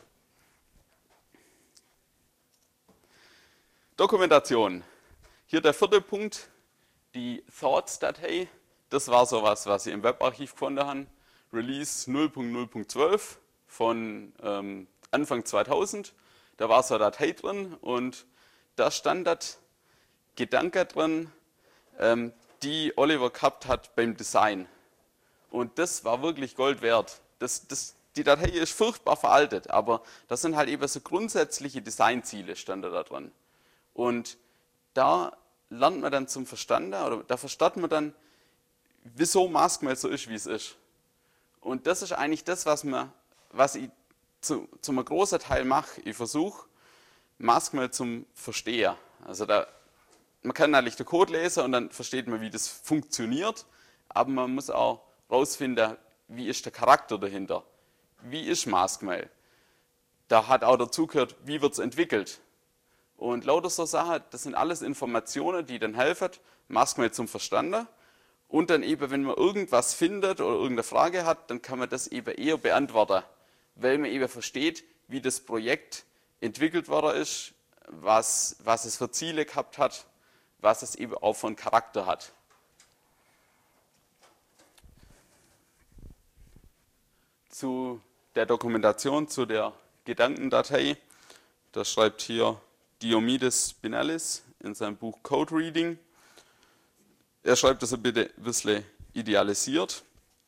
Dokumentation. Hier der vierte Punkt, die Thoughts-Datei. Das war sowas, was ich im Webarchiv gefunden habe. Release null Punkt null Punkt zwölf von ähm, Anfang zweitausend. Da war so eine Datei drin und da stand das Gedanke drin, ähm, die Oliver gehabt hat beim Design. Und das war wirklich Gold wert. Das, das, die Datei ist furchtbar veraltet, aber das sind halt eben so grundsätzliche Designziele, stand da drin. Und da lernt man dann zum Verstande, oder da versteht man dann, wieso Maskmail so ist, wie es ist. Und das ist eigentlich das, was, man, was ich zu, zu einem großen Teil mache. Ich versuche, Maskmail zum Verstehen. Also da, man kann natürlich den Code lesen und dann versteht man, wie das funktioniert, aber man muss auch rausfinden, wie ist der Charakter dahinter. Wie ist Maskmail? Da hat auch dazu gehört, wie wird es entwickelt. Und lauter so Sachen, das sind alles Informationen, die dann helfen, Maskmail zum Verstanden. Und dann eben, wenn man irgendwas findet oder irgendeine Frage hat, dann kann man das eben eher beantworten, weil man eben versteht, wie das Projekt entwickelt worden ist, was, was es für Ziele gehabt hat, was es eben auch für einen Charakter hat. Zu der Dokumentation, zu der Gedankendatei, da schreibt hier Diomedes Spinalis in seinem Buch Code Reading. Er schreibt das ein bisschen idealisiert.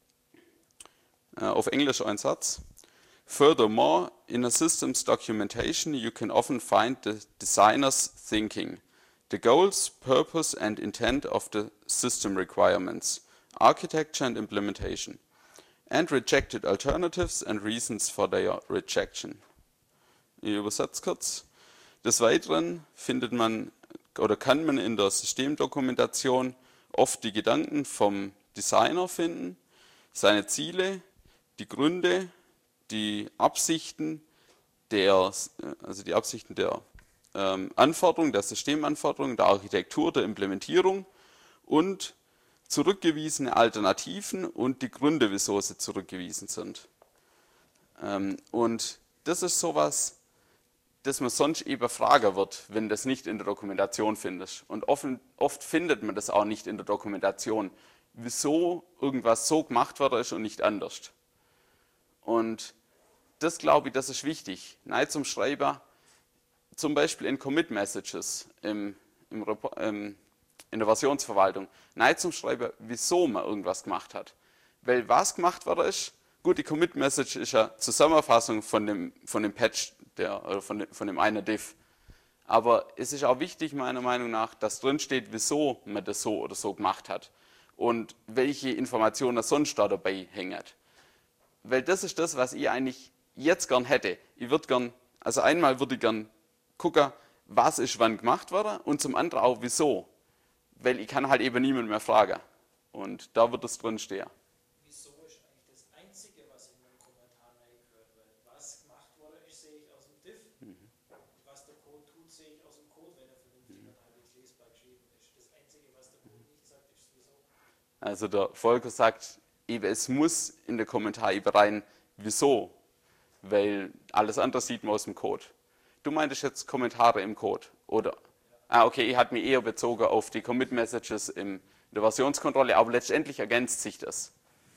Auf Englisch ein Satz. Furthermore, in a system's documentation, you can often find the designer's thinking, the goals, purpose and intent of the system requirements, architecture and implementation, and rejected alternatives and reasons for their rejection. Ich übersetze kurz. Des Weiteren findet man oder kann man in der Systemdokumentation oft die Gedanken vom Designer finden, seine Ziele, die Gründe, die Absichten der, also die Absichten der ähm, Anforderungen, der Systemanforderungen, der Architektur, der Implementierung und zurückgewiesene Alternativen und die Gründe, wieso sie zurückgewiesen sind. Ähm, und das ist sowas, das man sonst eben fragen wird, wenn das nicht in der Dokumentation findest. Und oft, oft findet man das auch nicht in der Dokumentation, wieso irgendwas so gemacht worden ist und nicht anders. Und das glaube ich, das ist wichtig. Nein, zum Schreiber, zum Beispiel in Commit Messages im, im, im, in der Versionsverwaltung, nein, zum Schreiber, wieso man irgendwas gemacht hat. Weil was gemacht worden ist, gut, die Commit Message ist ja Zusammenfassung von dem, von dem Patch, der, oder von, dem, von dem einen Diff. Aber es ist auch wichtig, meiner Meinung nach, dass drin steht, wieso man das so oder so gemacht hat und welche Informationen sonst da dabei hängen. Weil das ist das, was ich eigentlich jetzt gern hätte. Ich würde gern, also einmal würde ich gern gucken, was ist wann gemacht worden und zum anderen auch wieso. weil ich kann halt eben niemand mehr fragen. Und da wird es drin stehen. Wieso ist eigentlich das Einzige, was in einem Kommentar reingehört wird? Was gemacht wurde, ist, sehe ich aus dem Diff. Mhm. Was der Code tut, sehe ich aus dem Code, wenn er vernünftig und halbwegs lesbar geschrieben ist. Das Einzige, was der Code nicht sagt, ist wieso. Also der Volker sagt, eben, es muss in der Kommentar eben rein, wieso? Weil alles andere sieht man aus dem Code. Du meintest jetzt Kommentare im Code, oder? Ah, okay, ich hatte mich eher bezogen auf die Commit-Messages in der Versionskontrolle, aber letztendlich ergänzt sich das.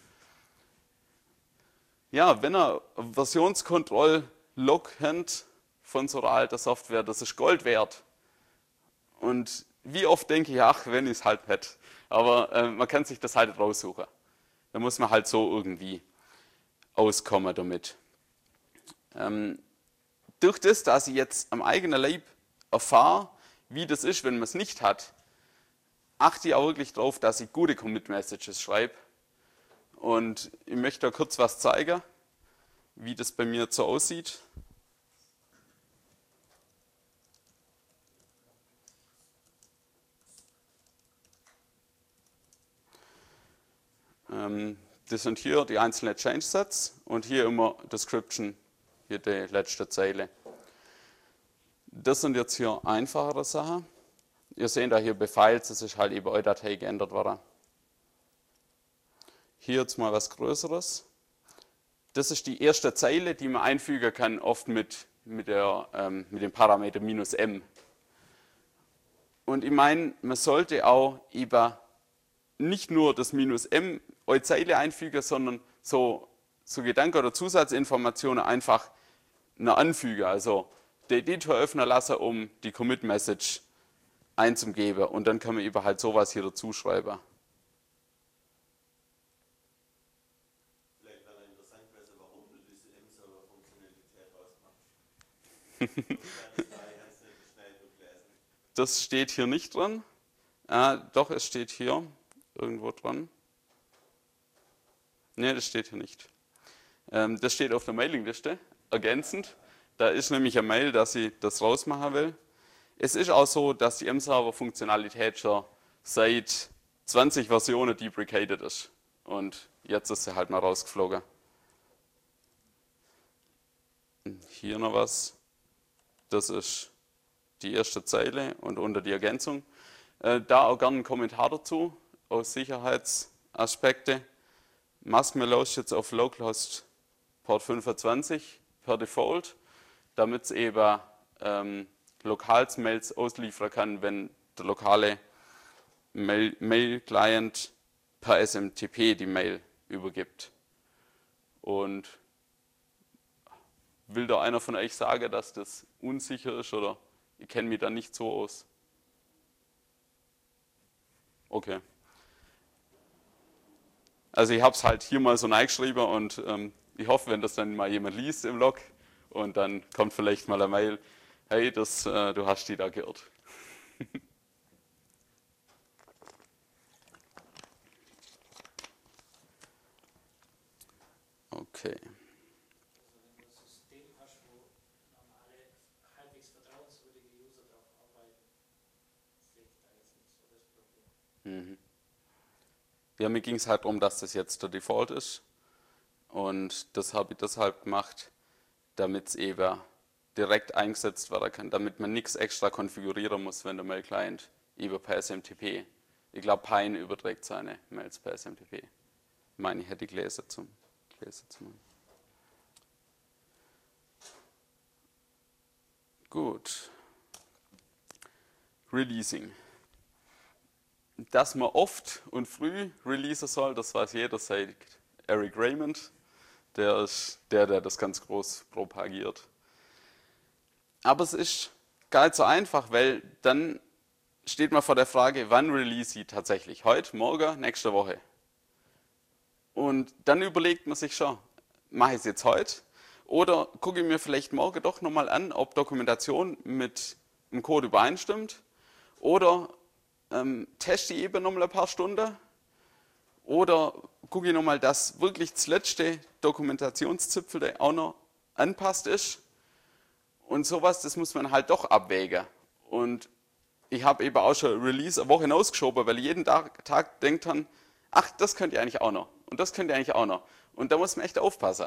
Ja, wenn ihr Versionskontroll-Log habt von so einer alten Software, das ist Gold wert. Und wie oft denke ich, ach, wenn ich es halt hätte. Aber äh, man kann sich das halt raussuchen. Da muss man halt so irgendwie auskommen damit. Ähm, durch das, dass ich jetzt am eigenen Leib erfahre, wie das ist, wenn man es nicht hat, achte ich auch wirklich darauf, dass ich gute Commit-Messages schreibe. Und ich möchte da kurz was zeigen, wie das bei mir jetzt so aussieht. Ähm, das sind hier die einzelnen Change-Sets und hier immer Description, hier die letzte Zeile. Das sind jetzt hier einfachere Sachen. Ihr seht da hier bei Files, das ist halt über eure Datei geändert worden. Hier jetzt mal was Größeres. Das ist die erste Zeile, die man einfügen kann, oft mit, mit, der, ähm, mit dem Parameter minus m. Und ich meine, man sollte auch eben nicht nur das minus m eure Zeile einfügen, sondern so, so Gedanken oder Zusatzinformationen einfach noch anfügen. Also den Editor öffnen lassen, um die Commit-Message einzugeben. Und dann kann man eben halt sowas hier dazu schreiben. Vielleicht wäre interessant gewesen, warum du diese M-Server-Funktionalität rausmachst. Das steht hier nicht dran. Äh, doch, es steht hier irgendwo dran. Ne, das steht hier nicht. Ähm, das steht auf der Mailingliste, ergänzend. Da ist nämlich eine Mail, dass ich das rausmachen will. Es ist auch so, dass die M-Server-Funktionalität schon seit zwanzig Versionen deprecated ist. Und jetzt ist sie halt mal rausgeflogen. Hier noch was. Das ist die erste Zeile und unter die Ergänzung. Äh, da auch gerne einen Kommentar dazu, aus Sicherheitsaspekte. Maskmail läuft jetzt auf Localhost Port fünfundzwanzig per Default, damit es eben ähm, Lokals-Mails ausliefern kann, wenn der lokale Mail-Client per S M T P die Mail übergibt. Und will da einer von euch sagen, dass das unsicher ist, oder ich kenne mich da nicht so aus? Okay. Also ich habe es halt hier mal so reingeschrieben und ähm, ich hoffe, wenn das dann mal jemand liest im Log und dann kommt vielleicht mal eine Mail, hey, das, äh, du hast die da geirrt. Okay. Also wenn du ein System hast, wo normale, halbwegs vertrauenswürdige User drauf arbeiten, sehe ich da jetzt nicht so das Problem. Mhm. Ja, mir ging es halt darum, dass das jetzt der Default ist. Und das habe ich deshalb gemacht, damit es eben direkt eingesetzt werden kann, damit man nichts extra konfigurieren muss, wenn der Mail-Client eben per S M T P, ich glaube Pine überträgt seine Mails per S M T P. Ich meine, ich hätte Gläser zum Gläser zu machen. Gut. Releasing. Dass man oft und früh releasen soll, das weiß jeder, seit Eric Raymond. Der ist der, der das ganz groß propagiert. Aber es ist gar nicht so einfach, weil dann steht man vor der Frage, wann release ich tatsächlich? Heute, morgen, nächste Woche? Und dann überlegt man sich schon, mache ich es jetzt heute? Oder gucke ich mir vielleicht morgen doch nochmal an, ob Dokumentation mit dem Code übereinstimmt? Oder ähm, teste ich eben nochmal ein paar Stunden? Oder gucke ich nochmal, dass wirklich das letzte Dokumentationszipfel auch noch anpasst ist? Und sowas, das muss man halt doch abwägen. Und ich habe eben auch schon Release eine Woche hinausgeschoben, weil ich jeden Tag, Tag denkt dann, ach, das könnt ihr eigentlich auch noch und das könnt ihr eigentlich auch noch. Und da muss man echt aufpassen.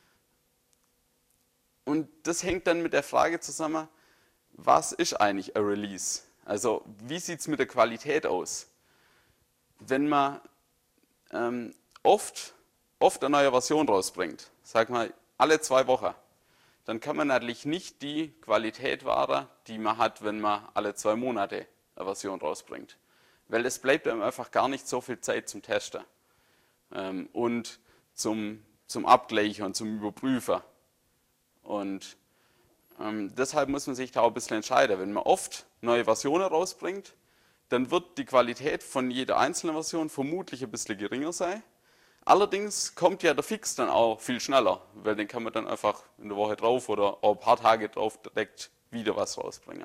Und das hängt dann mit der Frage zusammen, was ist eigentlich ein Release? Also wie sieht es mit der Qualität aus? Wenn man ähm, oft, oft eine neue Version rausbringt, sag mal alle zwei Wochen, dann kann man natürlich nicht die Qualität wahren, die man hat, wenn man alle zwei Monate eine Version rausbringt. Weil es bleibt einem einfach gar nicht so viel Zeit zum Testen ähm, und zum, zum Abgleichen und zum Überprüfen. Und ähm, deshalb muss man sich da auch ein bisschen entscheiden. Wenn man oft neue Versionen rausbringt, dann wird die Qualität von jeder einzelnen Version vermutlich ein bisschen geringer sein. Allerdings kommt ja der Fix dann auch viel schneller, weil den kann man dann einfach in der Woche drauf oder auch ein paar Tage drauf direkt wieder was rausbringen.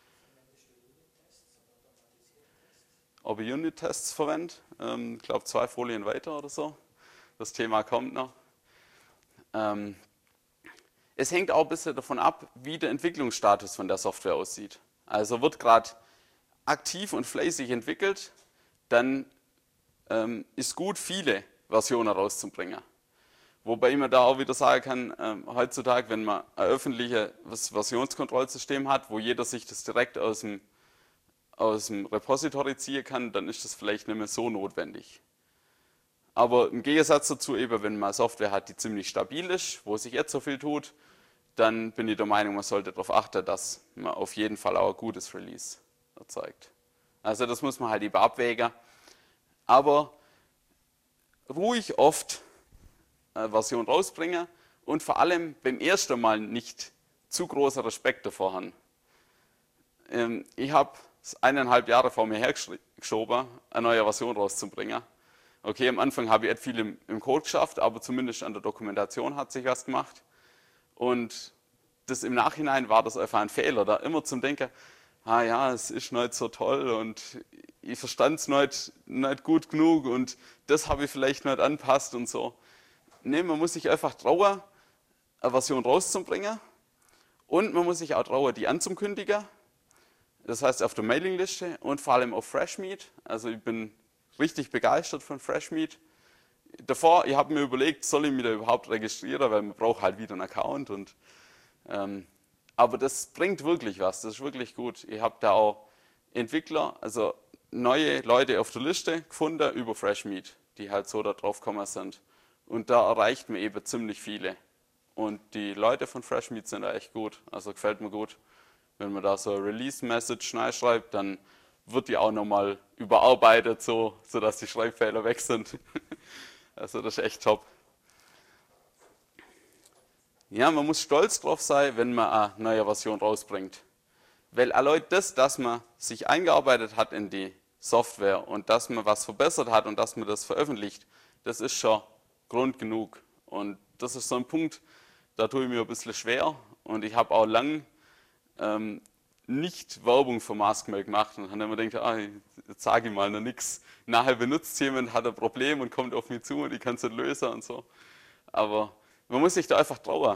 Ob ich Unit-Tests verwende, ähm, ich glaube zwei Folien weiter oder so. Das Thema kommt noch. Ähm, es hängt auch ein bisschen davon ab, wie der Entwicklungsstatus von der Software aussieht. Also wird gerade aktiv und fleißig entwickelt, dann ähm, ist gut, viele Versionen rauszubringen. Wobei man da auch wieder sagen kann, ähm, heutzutage, wenn man ein öffentliches Versionskontrollsystem hat, wo jeder sich das direkt aus dem, aus dem Repository ziehen kann, dann ist das vielleicht nicht mehr so notwendig. Aber im Gegensatz dazu eben, wenn man Software hat, die ziemlich stabil ist, wo sich jetzt so viel tut, dann bin ich der Meinung, man sollte darauf achten, dass man auf jeden Fall auch ein gutes Release erzeugt. Also das muss man halt eben abwägen. Aber ruhig oft eine Version rausbringen und vor allem beim ersten Mal nicht zu großer Respekt davor haben. Ähm, ich habe eineinhalb Jahre vor mir hergeschoben, eine neue Version rauszubringen. Okay, am Anfang habe ich nicht viel im, im Code geschafft, aber zumindest an der Dokumentation hat sich was gemacht. Und das im Nachhinein war das einfach ein Fehler, da immer zum Denken, ah ja, es ist nicht so toll und ich verstand es nicht, nicht gut genug und das habe ich vielleicht nicht anpasst und so. Nee, man muss sich einfach trauen, eine Version rauszubringen und man muss sich auch trauen, die anzukündigen. Das heißt auf der Mailingliste und vor allem auf Freshmeet. Also ich bin richtig begeistert von Freshmeet. Davor, ich habe mir überlegt, soll ich mich da überhaupt registrieren, weil man braucht halt wieder einen Account. Und, ähm, aber das bringt wirklich was, das ist wirklich gut. Ich habe da auch Entwickler, also neue Leute auf der Liste gefunden über Freshmeet, die halt so da drauf gekommen sind. Und da erreicht man eben ziemlich viele. Und die Leute von Freshmeet sind da echt gut, also gefällt mir gut. Wenn man da so eine Release-Message schreibt, dann wird die auch nochmal überarbeitet, so, sodass die Schreibfehler weg sind. Also das ist echt top. Ja, man muss stolz drauf sein, wenn man eine neue Version rausbringt. Weil allein das, dass man sich eingearbeitet hat in die Software und dass man was verbessert hat und dass man das veröffentlicht, das ist schon Grund genug. Und das ist so ein Punkt, da tue ich mir ein bisschen schwer. Und ich habe auch lang ähm, nicht Werbung für Maskmail gemacht und habe immer gedacht, ah, jetzt sage ich mal noch nichts. Nachher benutzt jemand, hat ein Problem und kommt auf mich zu und ich kann es nicht lösen und so. Aber man muss sich da einfach trauen.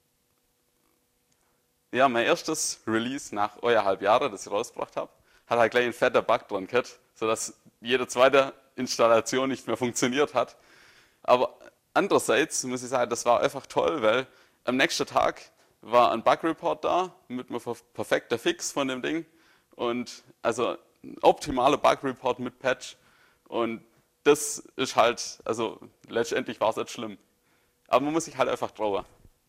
Ja, mein erstes Release nach eineinhalb Jahren, das ich rausgebracht habe, hat halt gleich einen fetten Bug dran gehabt, sodass jede zweite Installation nicht mehr funktioniert hat. Aber andererseits muss ich sagen, das war einfach toll, weil am nächsten Tag war ein Bug-Report da mit einem perfekten Fix von dem Ding und also ein optimaler Bug-Report mit Patch und das ist halt, also letztendlich war es nicht schlimm, aber man muss sich halt einfach trauen.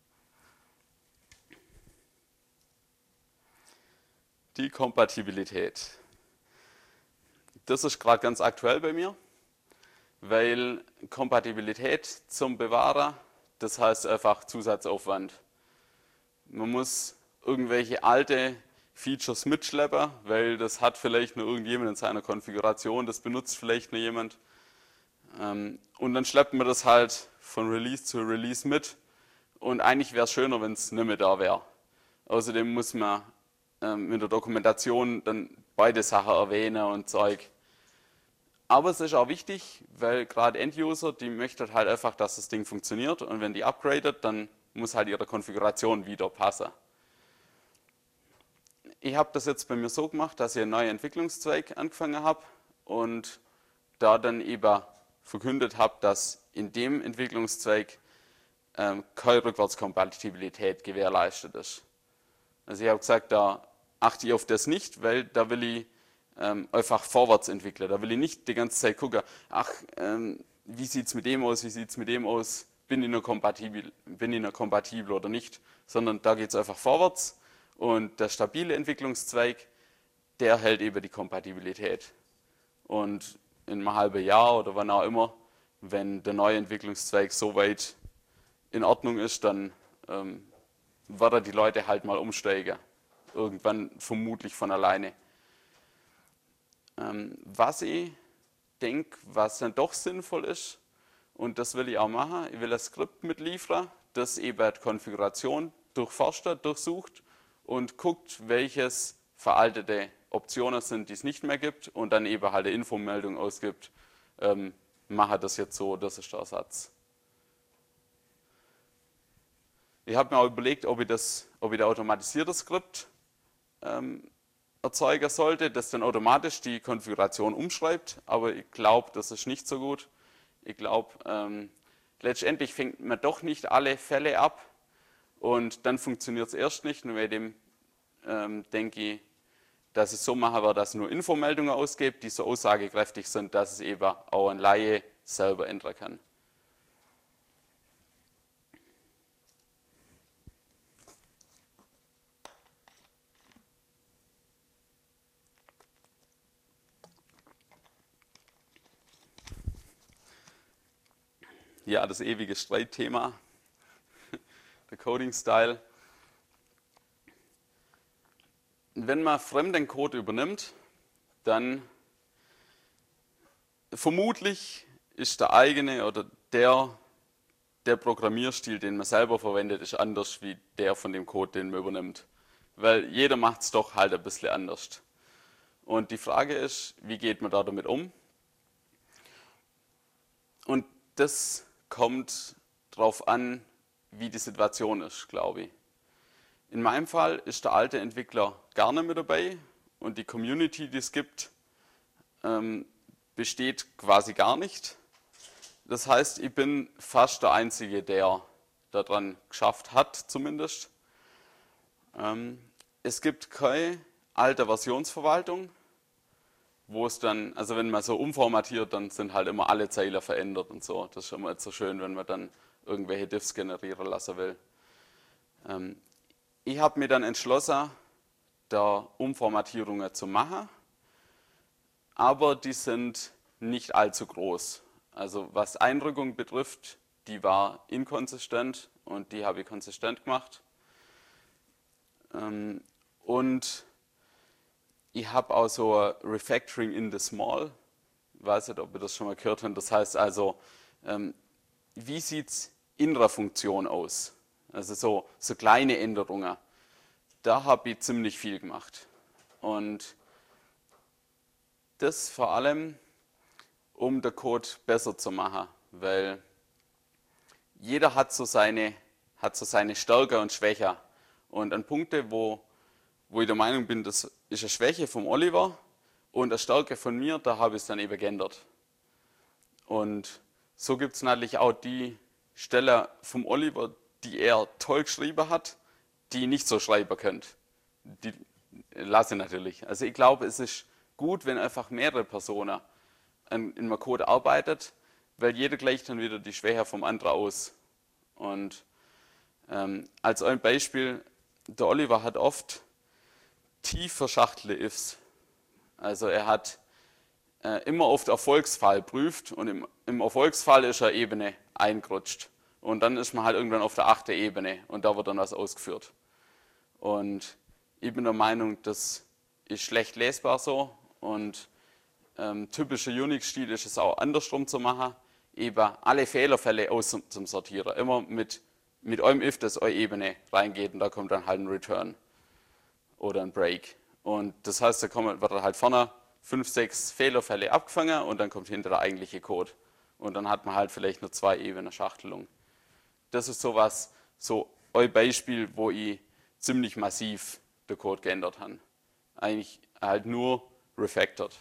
Die Kompatibilität. Das ist gerade ganz aktuell bei mir, weil Kompatibilität zum Bewahrer, das heißt einfach Zusatzaufwand. Man muss irgendwelche alte Features mitschleppen, weil das hat vielleicht nur irgendjemand in seiner Konfiguration, das benutzt vielleicht nur jemand. Und dann schleppt man das halt von Release zu Release mit. Und eigentlich wäre es schöner, wenn es nicht mehr da wäre. Außerdem muss man mit der Dokumentation dann beide Sachen erwähnen und Zeug. Aber es ist auch wichtig, weil gerade End-User, die möchten halt einfach, dass das Ding funktioniert. Und wenn die upgradet, dann muss halt ihre Konfiguration wieder passen. ich habe das jetzt bei mir so gemacht, dass ich einen neuen Entwicklungszweig angefangen habe und da dann eben verkündet habe, dass in dem Entwicklungszweig ähm, keine Rückwärtskompatibilität gewährleistet ist. Also ich habe gesagt, da achte ich auf das nicht, weil da will ich ähm, einfach vorwärts entwickeln. Da will ich nicht die ganze Zeit gucken, ach, ähm, wie sieht es mit dem aus, wie sieht es mit dem aus, bin ich noch kompatibel, bin ich noch kompatibel oder nicht, sondern da geht es einfach vorwärts und der stabile Entwicklungszweig, der hält eben die Kompatibilität. Und in einem halben Jahr oder wann auch immer, wenn der neue Entwicklungszweig so weit in Ordnung ist, dann ähm, werden die Leute halt mal umsteigen. Irgendwann vermutlich von alleine. Ähm, was ich denke, was dann doch sinnvoll ist, und das will ich auch machen, ich will ein Skript mitliefern, das eben die Konfiguration durchforstet, durchsucht und guckt, welches veraltete Optionen sind, die es nicht mehr gibt und dann eben halt eine Infomeldung ausgibt, ähm, mache das jetzt so, das ist der Ersatz. Ich habe mir auch überlegt, ob ich, das, ob ich da automatisiertes Skript ähm, erzeugen sollte, das dann automatisch die Konfiguration umschreibt, aber ich glaube, das ist nicht so gut. Ich glaube, ähm, letztendlich fängt man doch nicht alle Fälle ab und dann funktioniert es erst nicht. Und bei dem ähm, denke ich, dass ich so mache, werde, dass ich nur Infomeldungen ausgebe, die so aussagekräftig sind, dass es eben auch ein Laie selber ändern kann. Ja, das ewige Streitthema, der Coding-Style. Wenn man fremden Code übernimmt, dann vermutlich ist der eigene oder der, der Programmierstil, den man selber verwendet, ist anders wie der von dem Code, den man übernimmt. Weil jeder macht es doch halt ein bisschen anders. Und die Frage ist, wie geht man da damit um? Und das kommt darauf an, wie die Situation ist, glaube ich. In meinem Fall ist der alte Entwickler gar nicht mehr dabei und die Community, die es gibt, ähm, besteht quasi gar nicht. Das heißt, ich bin fast der Einzige, der daran geschafft hat, zumindest. Ähm, es gibt keine alte Versionsverwaltung, wo es dann, also wenn man so umformatiert, dann sind halt immer alle Zeilen verändert und so. Das ist immer nicht so schön, wenn man dann irgendwelche Diffs generieren lassen will. Ähm, ich habe mir dann entschlossen, da Umformatierungen zu machen, aber die sind nicht allzu groß. Also was Einrückung betrifft, die war inkonsistent und die habe ich konsistent gemacht. Ähm, und ich habe auch so ein Refactoring in the Small. Ich weiß nicht, ob ihr das schon mal gehört habt. Das heißt also, ähm, wie sieht es in der Funktion aus? Also so, so kleine Änderungen. Da habe ich ziemlich viel gemacht. Und das vor allem, um den Code besser zu machen. Weil jeder hat so seine, hat so seine Stärken und Schwächen. Und an Punkte, wo wo ich der Meinung bin, das ist eine Schwäche vom Oliver und eine Stärke von mir, da habe ich es dann eben geändert. Und so gibt es natürlich auch die Stelle vom Oliver, die er toll geschrieben hat, die ich nicht so schreiben könnt. Die lasse ich natürlich. Also ich glaube, es ist gut, wenn einfach mehrere Personen in einem Code arbeitet, weil jeder gleicht dann wieder die Schwäche vom anderen aus. Und ähm, als ein Beispiel, der Oliver hat oft tief verschachtelte Ifs. Also er hat äh, immer auf den Erfolgsfall prüft und im, im Erfolgsfall ist er Ebene eingerutscht. Und dann ist man halt irgendwann auf der achten Ebene und da wird dann was ausgeführt. Und ich bin der Meinung, das ist schlecht lesbar so und ähm, typischer Unix-Stil ist es auch andersrum zu machen, eben alle Fehlerfälle aus zum, zum Sortieren. Immer mit, mit eurem If, das eure Ebene reingeht und da kommt dann halt ein Return oder ein Break. Und das heißt, da kommen, wird halt vorne fünf, sechs Fehlerfälle abgefangen und dann kommt hinter der eigentliche Code. Und dann hat man halt vielleicht nur zwei Ebenen Schachtelung. Das ist sowas, so ein Beispiel, wo ich ziemlich massiv den Code geändert habe. eigentlich halt nur refactored.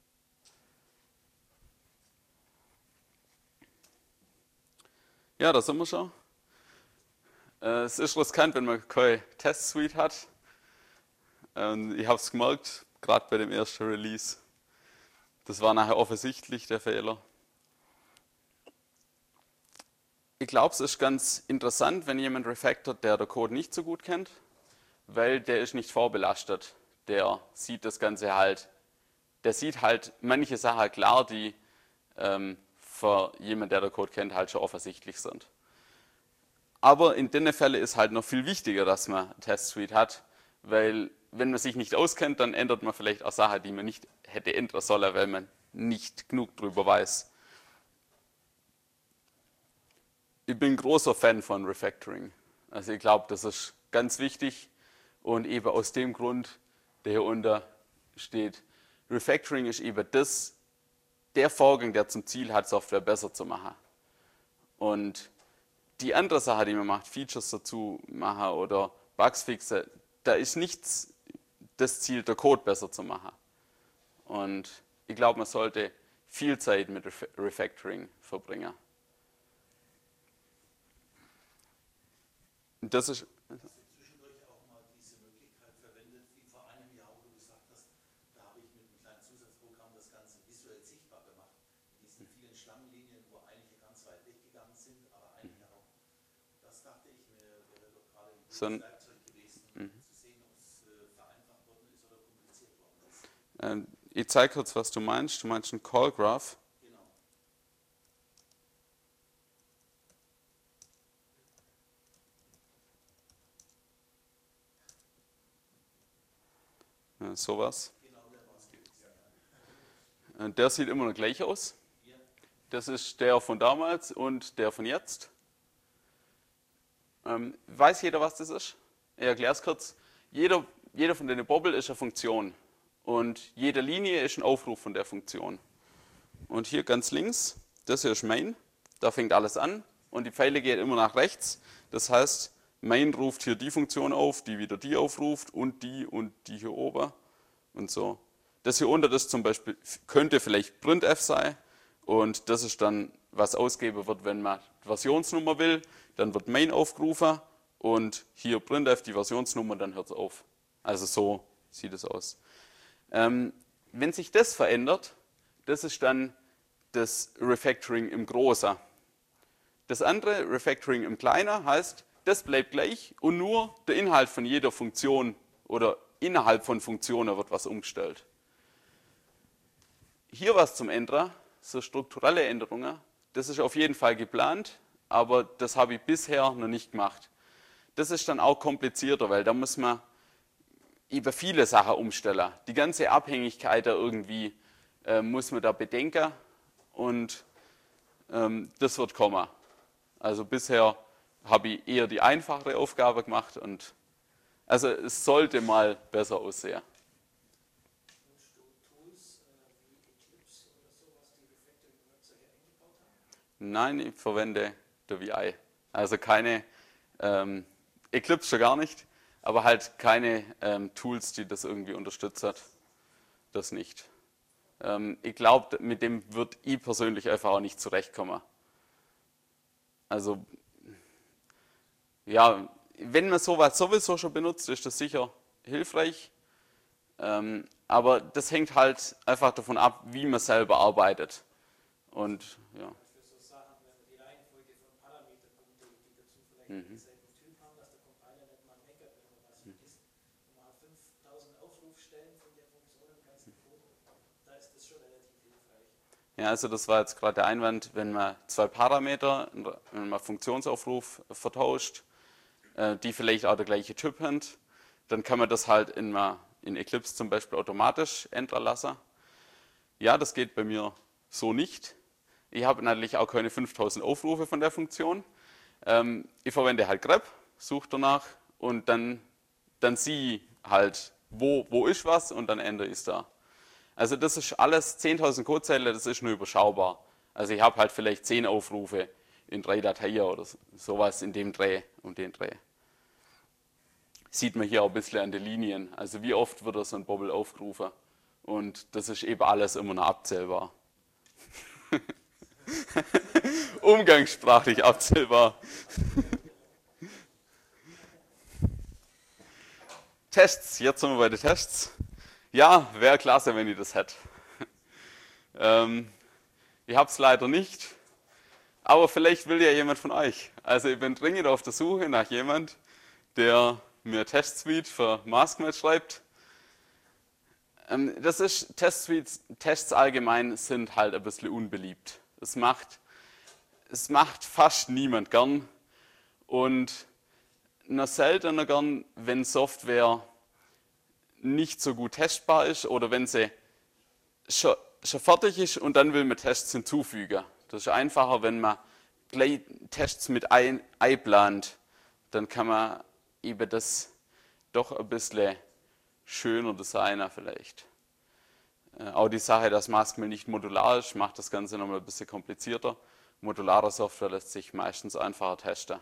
Ja, da sind wir schon. Äh, es ist riskant, wenn man keine Test-Suite hat. Ähm, ich habe es gemerkt, gerade bei dem ersten Release. Das war nachher offensichtlich der Fehler. Ich glaube, es ist ganz interessant, wenn jemand refactort, der den Code nicht so gut kennt, weil der ist nicht vorbelastet. Der sieht das Ganze halt, der sieht halt manche Sachen klar, die ähm, für jemanden, der den Code kennt, halt schon offensichtlich sind. Aber in den Fällen ist halt noch viel wichtiger, dass man eine Test-Suite hat, weil wenn man sich nicht auskennt, dann ändert man vielleicht auch Sachen, die man nicht hätte ändern sollen, weil man nicht genug darüber weiß. Ich bin großer Fan von Refactoring. Also ich glaube, das ist ganz wichtig und eben aus dem Grund, der hier unten steht, Refactoring ist eben das, der Vorgang, der zum Ziel hat, Software besser zu machen. Und die andere Sache, die man macht, Features dazu machen oder Bugs fixen, da ist nichts das Ziel, der Code besser zu machen. Und ich glaube, man sollte viel Zeit mit Refactoring verbringen. Das ist Zwischendurch auch mal diese Möglichkeit verwendet, wie vor einem Jahr, wo du gesagt hast, da habe ich mit einem kleinen Zusatzprogramm das Ganze visuell sichtbar gemacht. In diesen vielen Schlangenlinien, wo einige ganz weit weggegangen sind, aber einige auch. Das dachte ich mir, wäre doch gerade ein gutes so ein, Werkzeug gewesen, mhm. zu sehen, ob es äh, vereinfacht worden ist oder kompliziert worden ist. Ähm, ich zeige kurz, was du meinst. Du meinst einen Call Graph. Genau. Ja, sowas. Genau, der war es gewesen. Äh, Der sieht immer noch gleich aus. Ja. Das ist der von damals und der von jetzt. Ähm, weiß jeder, was das ist? Ich erkläre es kurz. Jeder, jeder von den Bobble ist eine Funktion. Und jede Linie ist ein Aufruf von der Funktion. Und hier ganz links, das hier ist Main. Da fängt alles an. Und die Pfeile gehen immer nach rechts. Das heißt, Main ruft hier die Funktion auf, die wieder die aufruft und die und die hier oben. Und so. Das hier unter, das zum Beispiel könnte vielleicht printf sein. Und das ist dann, was ausgegeben wird, wenn man die Versionsnummer will. Dann wird Main aufgerufen und hier printf die Versionsnummer, dann hört es auf. Also so sieht es aus. Ähm, wenn sich das verändert, das ist dann das Refactoring im Großen. Das andere, Refactoring im Kleinen, heißt, das bleibt gleich und nur der Inhalt von jeder Funktion oder innerhalb von Funktionen wird was umgestellt. Hier was zum Ändern, so strukturelle Änderungen, das ist auf jeden Fall geplant, aber das habe ich bisher noch nicht gemacht. Das ist dann auch komplizierter, weil da muss man über viele Sachen umstellen. Die ganze Abhängigkeit da irgendwie äh, muss man da bedenken und ähm, das wird kommen. Also bisher habe ich eher die einfachere Aufgabe gemacht und also es sollte mal besser aussehen. Nutzt du Tools äh, wie Eclipse oder sowas, die Refactoring-Werkzeuge eingebaut haben? Nein, ich verwende der V I. Also keine ähm, Eclipse schon gar nicht, aber halt keine ähm, Tools, die das irgendwie unterstützt hat. Das nicht. Ähm, ich glaube, mit dem wird ich persönlich einfach auch nicht zurechtkommen. Also, ja, wenn man sowas sowieso schon benutzt, ist das sicher hilfreich. Ähm, aber das hängt halt einfach davon ab, wie man selber arbeitet. Und ja. Für so Sachen, wenn man die Reihenfolge von Parametern kommt, die, die dazu vielleicht mhm. denselben Typ haben, dass der Compiler nicht mal meckert, wenn man was vergisst. Und man hat fünftausend Aufrufstellen von der Funktion im ganzen Code, da ist das schon relativ hilfreich. Ja, also das war jetzt gerade der Einwand, wenn man zwei Parameter, wenn man Funktionsaufruf vertauscht, die vielleicht auch der gleiche Typ haben, dann kann man das halt in, in Eclipse zum Beispiel automatisch ändern lassen. Ja, das geht bei mir so nicht. Ich habe natürlich auch keine fünftausend Aufrufe von der Funktion. Ich verwende halt grep, suche danach und dann, dann sehe ich halt, wo, wo ist was und dann ändere ich es da. Also das ist alles, zehntausend Codezeilen, das ist nur überschaubar. Also ich habe halt vielleicht zehn Aufrufe in drei Dateien oder sowas in dem Dreh und den Dreh. sieht man hier auch ein bisschen an den Linien. Also wie oft wird so ein Bobble aufgerufen. Und das ist eben alles immer noch abzählbar. Umgangssprachlich abzählbar. Tests, jetzt sind wir bei den Tests. Ja, wäre klasse, wenn ich das hätte. ähm, ich habe es leider nicht, aber vielleicht will ja jemand von euch. Also ich bin dringend auf der Suche nach jemand, der mir Testsuite für Maskmail schreibt. Ähm, das ist, Testsuites, Tests allgemein sind halt ein bisschen unbeliebt. Es macht, es macht fast niemand gern und noch seltener gern, wenn Software nicht so gut testbar ist oder wenn sie schon, schon fertig ist und dann will man Tests hinzufügen. Das ist einfacher, wenn man gleich Tests mit ein, einplant, dann kann man eben das doch ein bisschen schöner designen vielleicht. Äh, auch die Sache, dass Maskmail nicht modular ist, macht das Ganze nochmal ein bisschen komplizierter. Modulare Software lässt sich meistens einfacher testen.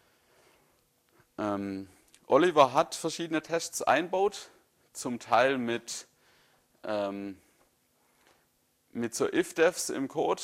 Ähm, Oliver hat verschiedene Tests einbaut, zum Teil mit, ähm, mit so if-defs im Code.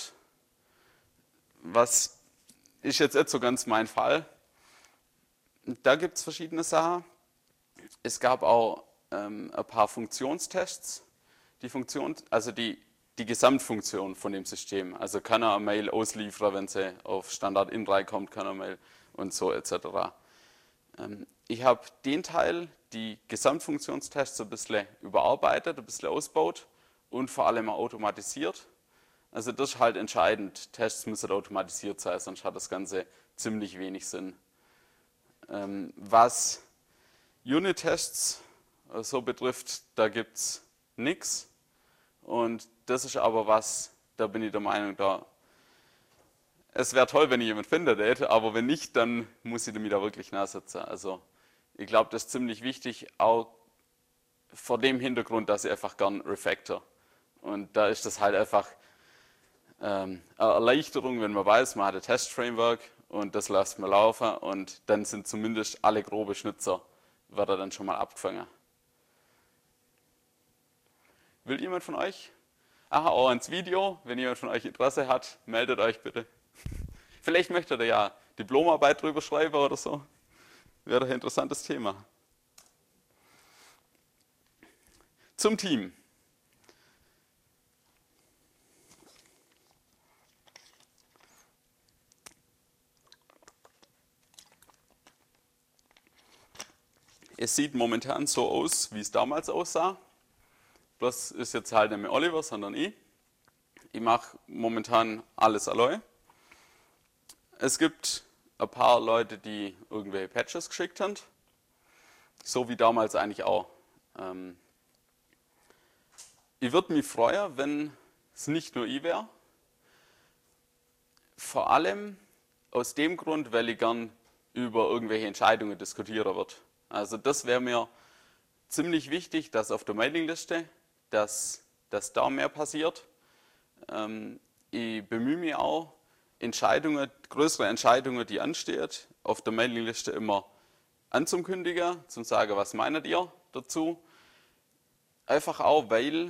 Was ist jetzt nicht so ganz mein Fall. Da gibt es verschiedene Sachen. Es gab auch ähm, ein paar Funktionstests. Die Funktion, also die, die Gesamtfunktion von dem System. Also kann er eine Mail ausliefern, wenn sie auf Standard in reinkommt, kann er Mail und so et cetera. Ähm, ich habe den Teil, die Gesamtfunktionstests, ein bisschen überarbeitet, ein bisschen ausgebaut und vor allem auch automatisiert. Also das ist halt entscheidend. Tests müssen automatisiert sein, sonst hat das Ganze ziemlich wenig Sinn. Ähm, was Unit-Tests so betrifft, da gibt es nichts. Und das ist aber was, da bin ich der Meinung, da es wäre toll, wenn ich jemand findet, aber wenn nicht, dann muss ich damit da wirklich nachsetzen. Also ich glaube, das ist ziemlich wichtig, auch vor dem Hintergrund, dass ich einfach gern refactor. Und da ist das halt einfach ähm, eine Erleichterung, wenn man weiß, man hat ein Test-Framework und das lässt man laufen und dann sind zumindest alle grobe Schnitzer, wird er dann schon mal abgefangen. Will jemand von euch? Aha, auch ans Video, wenn jemand von euch Interesse hat, meldet euch bitte. Vielleicht möchtet ihr ja Diplomarbeit drüber schreiben oder so. Wäre ein interessantes Thema. Zum Team. Es sieht momentan so aus, wie es damals aussah. Bloß ist jetzt halt nicht mehr Oliver, sondern ich. Ich mache momentan alles allein. Es gibt ein paar Leute, die irgendwelche Patches geschickt haben. So wie damals eigentlich auch. Ähm ich würde mich freuen, wenn es nicht nur ich wäre. Vor allem aus dem Grund, weil ich gern über irgendwelche Entscheidungen diskutieren würde. Also das wäre mir ziemlich wichtig, dass auf der Mailingliste, dass, dass da mehr passiert. Ähm, ich bemühe mich auch, Entscheidungen, größere Entscheidungen, die anstehen, auf der Mailingliste immer anzukündigen, zu sagen, was meint ihr dazu. Einfach auch, weil,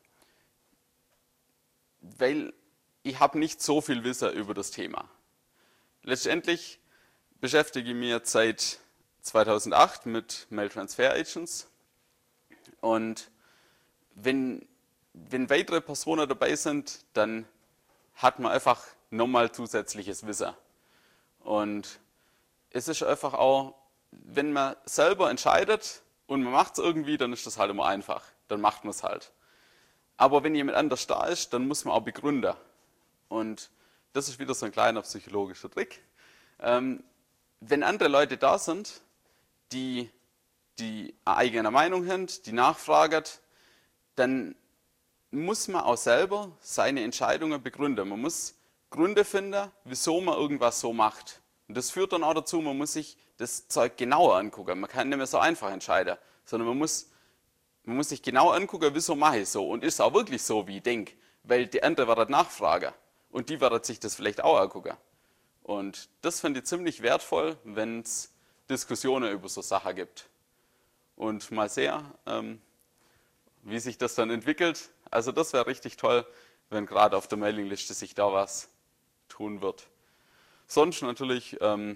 weil ich habe nicht so viel Wissen über das Thema. Letztendlich beschäftige ich mich jetzt seit zweitausendacht mit Mail Transfer Agents und wenn, wenn weitere Personen dabei sind, dann hat man einfach nochmal zusätzliches Wissen. Und es ist einfach auch, wenn man selber entscheidet und man macht es irgendwie, dann ist das halt immer einfach. Dann macht man es halt. Aber wenn jemand anders da ist, dann muss man auch begründen. Und das ist wieder so ein kleiner psychologischer Trick. Ähm, wenn andere Leute da sind, die, die eine eigene Meinung haben, die nachfragen, dann muss man auch selber seine Entscheidungen begründen. Man muss Gründe finden, wieso man irgendwas so macht. Und das führt dann auch dazu, man muss sich das Zeug genauer angucken. Man kann nicht mehr so einfach entscheiden, sondern man muss, man muss sich genau angucken, wieso mache ich so. Und ist es auch wirklich so, wie ich denke. Weil die andere wird nachfragen. Und die wird sich das vielleicht auch angucken. Und das finde ich ziemlich wertvoll, wenn es Diskussionen über so Sachen gibt. und mal sehen, ähm, wie sich das dann entwickelt. Also das wäre richtig toll, wenn gerade auf der Mailingliste sich da was tun wird. Sonst natürlich, ähm,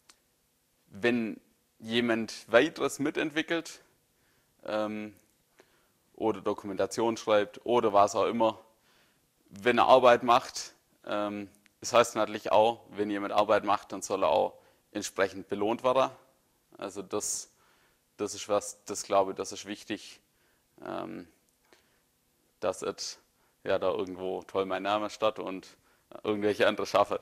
wenn jemand weiteres mitentwickelt ähm, oder Dokumentation schreibt oder was auch immer, wenn er Arbeit macht, ähm, das heißt natürlich auch, wenn jemand Arbeit macht, dann soll er auch entsprechend belohnt werden. Also das, das ist was, das glaube ich, das ist wichtig, ähm, dass es ja da irgendwo toll mein Name statt und irgendwelche andere schaffen.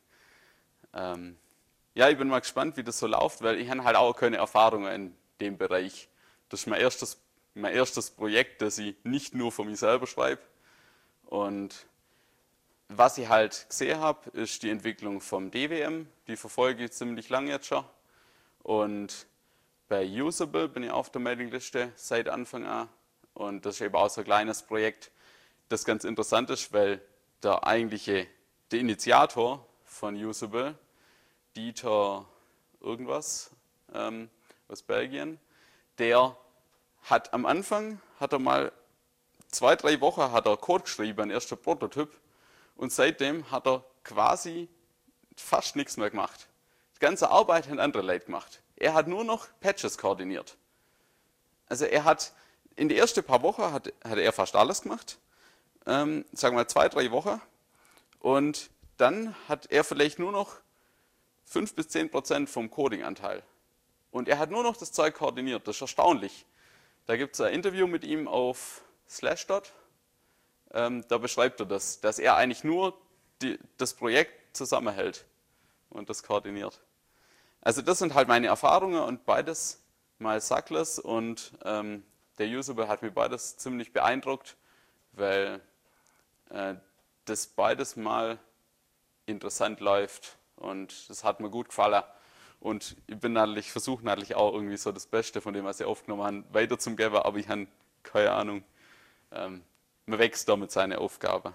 ähm, ja, ich bin mal gespannt, wie das so läuft, weil ich habe halt auch keine Erfahrungen in dem Bereich. Das ist mein erstes, mein erstes Projekt, das ich nicht nur von mir selber schreibe. Und was ich halt gesehen habe, ist die Entwicklung vom D W M. Die verfolge ich ziemlich lange jetzt schon. Und bei Usable bin ich auf der Mailingliste seit Anfang an. Und das ist eben auch so ein kleines Projekt, das ganz interessant ist, weil der eigentliche, der Initiator von Usable, Dieter irgendwas ähm, aus Belgien, der hat am Anfang, hat er mal zwei, drei Wochen hat er Code geschrieben, ein erster Prototyp, und seitdem hat er quasi fast nichts mehr gemacht. Die ganze Arbeit haben andere Leute gemacht. Er hat nur noch Patches koordiniert. Also er hat, in den ersten paar Wochen hat, hat er fast alles gemacht, ähm, sagen wir mal zwei, drei Wochen, und dann hat er vielleicht nur noch fünf bis zehn Prozent vom Coding-Anteil. Und er hat nur noch das Zeug koordiniert, das ist erstaunlich. Da gibt es ein Interview mit ihm auf Slashdot. Ähm, da beschreibt er das, dass er eigentlich nur die, das Projekt zusammenhält und das koordiniert. Also das sind halt meine Erfahrungen und beides mal Suckless und ähm, der Usable hat mich beides ziemlich beeindruckt, weil äh, das beides mal interessant läuft und das hat mir gut gefallen. Und ich bin natürlich, versuche natürlich auch irgendwie so das Beste von dem, was ich aufgenommen habe, weiterzugeben, aber ich habe keine Ahnung. Ähm, man wächst da mit seinen Aufgaben.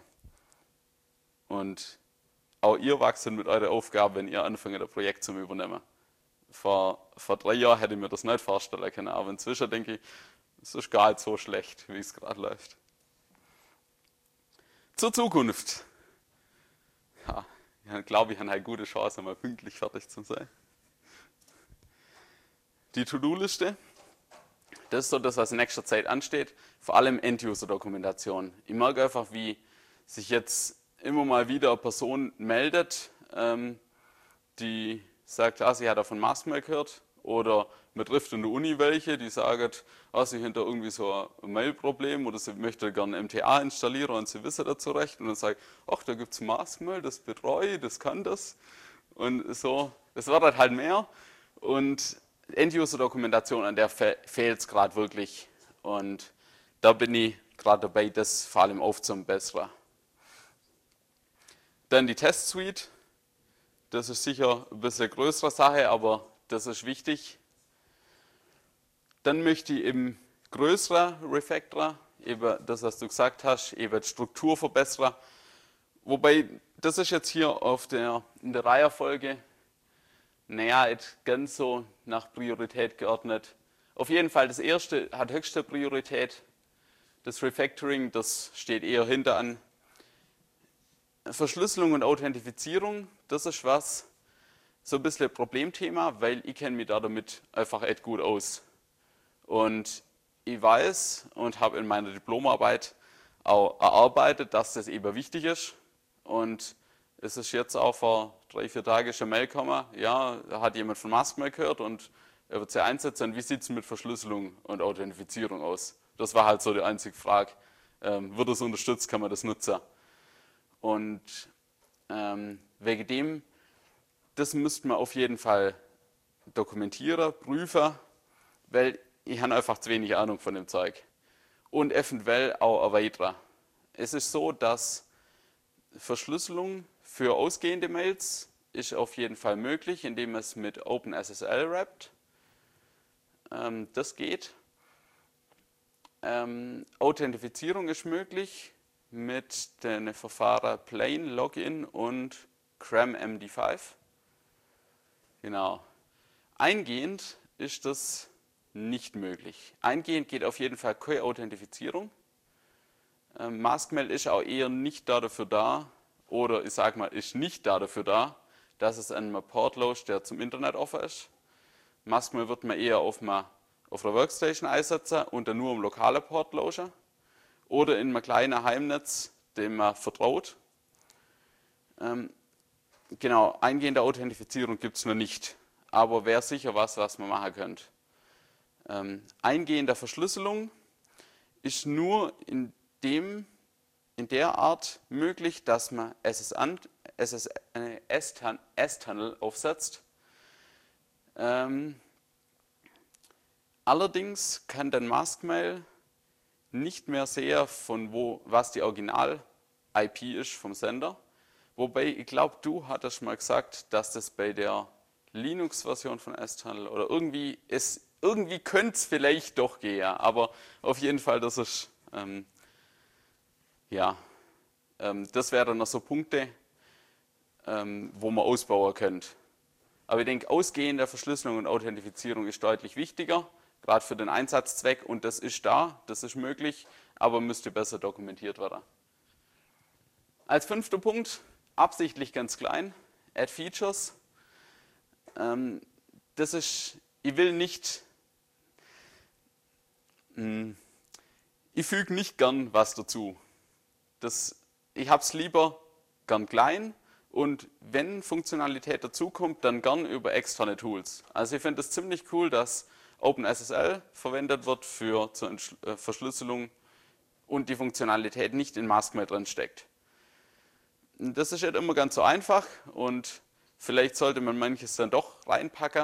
Und auch ihr wachsen mit eurer Aufgabe, wenn ihr anfangt, ein Projekt zu übernehmen. Vor, vor drei Jahren hätte ich mir das nicht vorstellen können, aber inzwischen denke ich, es ist gar nicht so schlecht, wie es gerade läuft. Zur Zukunft. Ja, ich glaube, ich habe eine gute Chance, mal pünktlich fertig zu sein. Die To-Do-Liste, das ist so das, was in nächster Zeit ansteht, vor allem End-User-Dokumentation. Ich merke einfach, wie sich jetzt immer mal wieder eine Person meldet, ähm, die sagt, ah, sie hat von Maskmail gehört, oder man trifft in der Uni welche, die sagen, ah, sie haben da irgendwie so ein Mail-Problem oder sie möchte gerne M T A installieren und sie wissen da zurecht, und dann sage ich, ach, da gibt es Maskmail, das betreue ich, das kann das, und so, das wird halt mehr, und End-User-Dokumentation, an der fehlt es gerade wirklich, und da bin ich gerade dabei, das vor allem aufzubessern. Dann die Test-Suite, das ist sicher ein bisschen eine größere Sache, aber das ist wichtig. Dann möchte ich eben größere Refactor, eben das, was du gesagt hast, eben die Struktur verbessern. Wobei, das ist jetzt hier auf der, in der Reihenfolge, naja, nicht ganz so nach Priorität geordnet. Auf jeden Fall, das erste hat höchste Priorität. Das Refactoring, das steht eher hinter an. Verschlüsselung und Authentifizierung, das ist was, so ein bisschen ein Problemthema, weil ich kenne mich da damit einfach echt gut aus. Und ich weiß und habe in meiner Diplomarbeit auch erarbeitet, dass das eben wichtig ist. Und es ist jetzt auch vor drei, vier Tagen schon Mail gekommen, ja, da hat jemand von Maskmail gehört und er wird sie einsetzen. Wie sieht es mit Verschlüsselung und Authentifizierung aus? Das war halt so die einzige Frage. Ähm, wird es unterstützt, kann man das nutzen? Und ähm, wegen dem, das müsste man auf jeden Fall dokumentieren, prüfen, weil ich habe einfach zu wenig Ahnung von dem Zeug. Und eventuell auch erweitern. Es ist so, dass Verschlüsselung für ausgehende Mails ist auf jeden Fall möglich, indem es mit OpenSSL wrappt. Ähm, das geht. Ähm, Authentifizierung ist möglich mit den Verfahren Plain, Login und Cram M D fünf. Genau. Eingehend ist das nicht möglich. Eingehend geht auf jeden Fall keine Authentifizierung. Ähm, Maskmail ist auch eher nicht dafür da, oder ich sage mal, ist nicht dafür da, dass es einen Port loadet, der zum Internet offen ist. Maskmail wird man eher auf, einer, auf einer Workstation einsetzen und dann nur im lokalen Port loaden. Oder in einem kleinen Heimnetz, dem man vertraut. Ähm, genau, eingehende Authentifizierung gibt es noch nicht. Aber wäre sicher was, was man machen könnte. Ähm, eingehende Verschlüsselung ist nur in, dem, in der Art möglich, dass man S S-Tunnel aufsetzt. Ähm, allerdings kann dann Maskmail nicht mehr sehen, von wo, was die Original-I P ist vom Sender. Wobei, ich glaube, du hattest mal gesagt, dass das bei der Linux-Version von S-Tunnel oder irgendwie, es, irgendwie könnte es vielleicht doch gehen, ja. Aber auf jeden Fall, das ist, ähm, ja, ähm, das wären noch so Punkte, ähm, wo man ausbauen könnte. Aber ich denke, ausgehende Verschlüsselung und Authentifizierung ist deutlich wichtiger, gerade für den Einsatzzweck, und das ist da, das ist möglich, aber müsste besser dokumentiert werden. Als fünfter Punkt, absichtlich ganz klein, Add Features. Ähm, das ist, ich will nicht, mh, ich füge nicht gern was dazu. Das, ich habe es lieber gern klein. Und wenn Funktionalität dazukommt, dann gern über externe Tools. Also ich finde es ziemlich cool, dass OpenSSL verwendet wird für zur Verschlüsselung und die Funktionalität nicht in Maskmail drin steckt. Das ist nicht immer ganz so einfach und vielleicht sollte man manches dann doch reinpacken.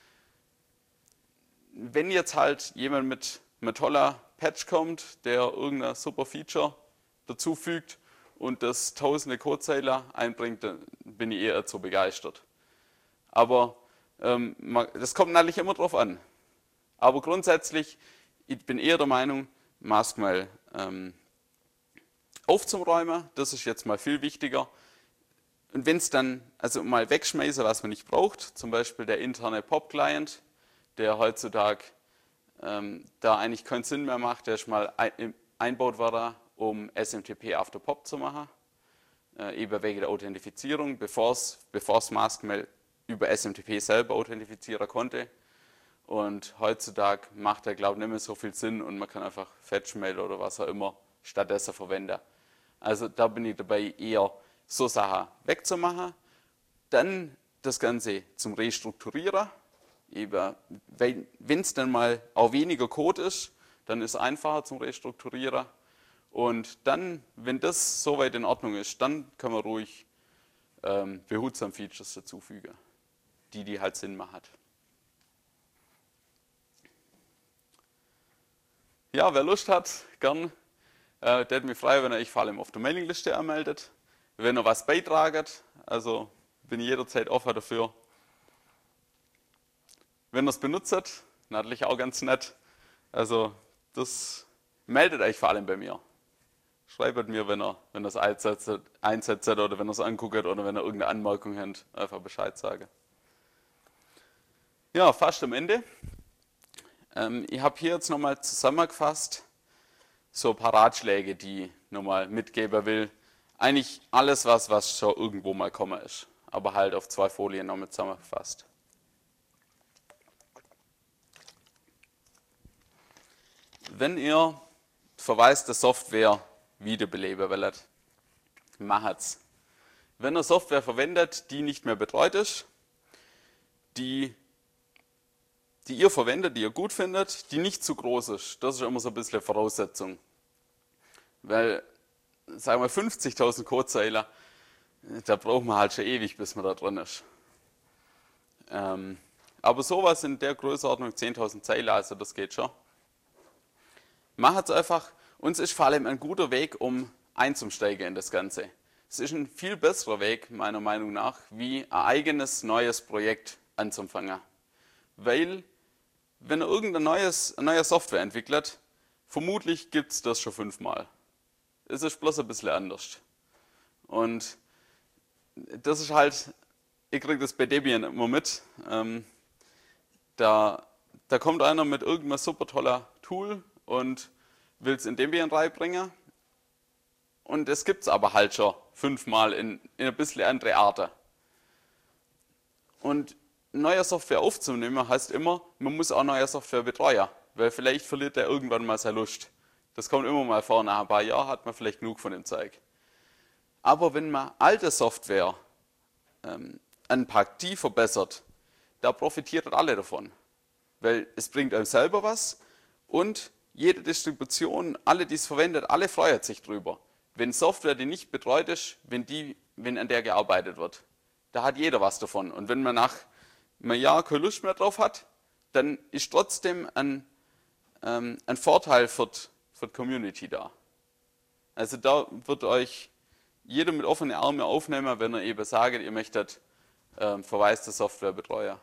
Wenn jetzt halt jemand mit einem toller Patch kommt, der irgendein super Feature dazufügt, und das tausende Codezeiler einbringt, dann bin ich eher zu begeistert. Aber ähm, das kommt natürlich immer drauf an. Aber grundsätzlich, ich bin eher der Meinung, Maskmail ähm, aufzuräumen, das ist jetzt mal viel wichtiger. Und wenn es dann, also mal wegschmeißen, was man nicht braucht, zum Beispiel der interne P O P-Client, der heutzutage ähm, da eigentlich keinen Sinn mehr macht, der ist mal ein, einbaut worden, um S M T P after P O P zu machen, äh, eben wegen der Authentifizierung, bevor es Maskmail über S M T P selber authentifizieren konnte. Und heutzutage macht er, glaube ich, nicht mehr so viel Sinn und man kann einfach Fetchmail oder was auch immer stattdessen verwenden. Also da bin ich dabei, eher so Sachen wegzumachen. Dann das Ganze zum Restrukturieren. Wenn es dann mal auch weniger Code ist, dann ist es einfacher zum Restrukturieren. Und dann, wenn das soweit in Ordnung ist, dann können wir ruhig ähm, behutsam Features dazufügen, die die halt Sinn machen. Ja, wer Lust hat, gern. Äh, der hat mich frei, wenn er euch vor allem auf der Mailingliste anmeldet. Wenn er was beitragt, also bin ich jederzeit offen dafür. Wenn er es benutzt, natürlich auch ganz nett. Also das meldet euch vor allem bei mir. Schreibt mir, wenn er, wenn er es einsetzt, einsetzt oder wenn er es anguckt oder wenn er irgendeine Anmerkung hat, einfach Bescheid sagen. Ja, fast am Ende. Ähm, ich habe hier jetzt nochmal zusammengefasst, so ein paar Ratschläge, die ich nochmal mitgeben will. Eigentlich alles, was, was schon irgendwo mal kommen ist, aber halt auf zwei Folien nochmal zusammengefasst. Wenn ihr verwaiste Software wiederbeleben wollt, macht's. Wenn ihr Software verwendet, die nicht mehr betreut ist, die, die ihr verwendet, die ihr gut findet, die nicht zu groß ist, das ist immer so ein bisschen Voraussetzung. Weil, sagen wir fünfzigtausend Codezeiler, da braucht man halt schon ewig, bis man da drin ist. Ähm, aber sowas in der Größenordnung, zehntausend Zeilen, also das geht schon. Macht es einfach. Und es ist vor allem ein guter Weg, um einzusteigen in das Ganze. Es ist ein viel besserer Weg, meiner Meinung nach, wie ein eigenes neues Projekt anzufangen. Weil, wenn ihr irgendeine neues, neue Software entwickelt, vermutlich gibt es das schon fünfmal. Es ist bloß ein bisschen anders. Und das ist halt, ich kriege das bei Debian immer mit, ähm, da, da kommt einer mit irgendeinem super toller Tool und will es in Debian reinbringen. Und es gibt es aber halt schon fünfmal in, in ein bisschen andere Arten. Und neue Software aufzunehmen heißt immer, man muss auch neue Software betreuen, weil vielleicht verliert er irgendwann mal seine Lust. Das kommt immer mal vor, nach ein paar Jahren hat man vielleicht genug von dem Zeug. Aber wenn man alte Software ähm, anpackt, die verbessert, da profitieren alle davon. Weil es bringt einem selber was und jede Distribution, alle, die es verwendet, alle freuen sich drüber. Wenn Software, die nicht betreut ist, wenn, die, wenn an der gearbeitet wird, da hat jeder was davon. Und wenn man nach einem Jahr keine Lust mehr drauf hat, dann ist trotzdem ein, ähm, ein Vorteil für die, für die Community da. Also da wird euch jeder mit offenen Armen aufnehmen, wenn ihr eben sagt, ihr möchtet ähm, verwaiste Software betreuen.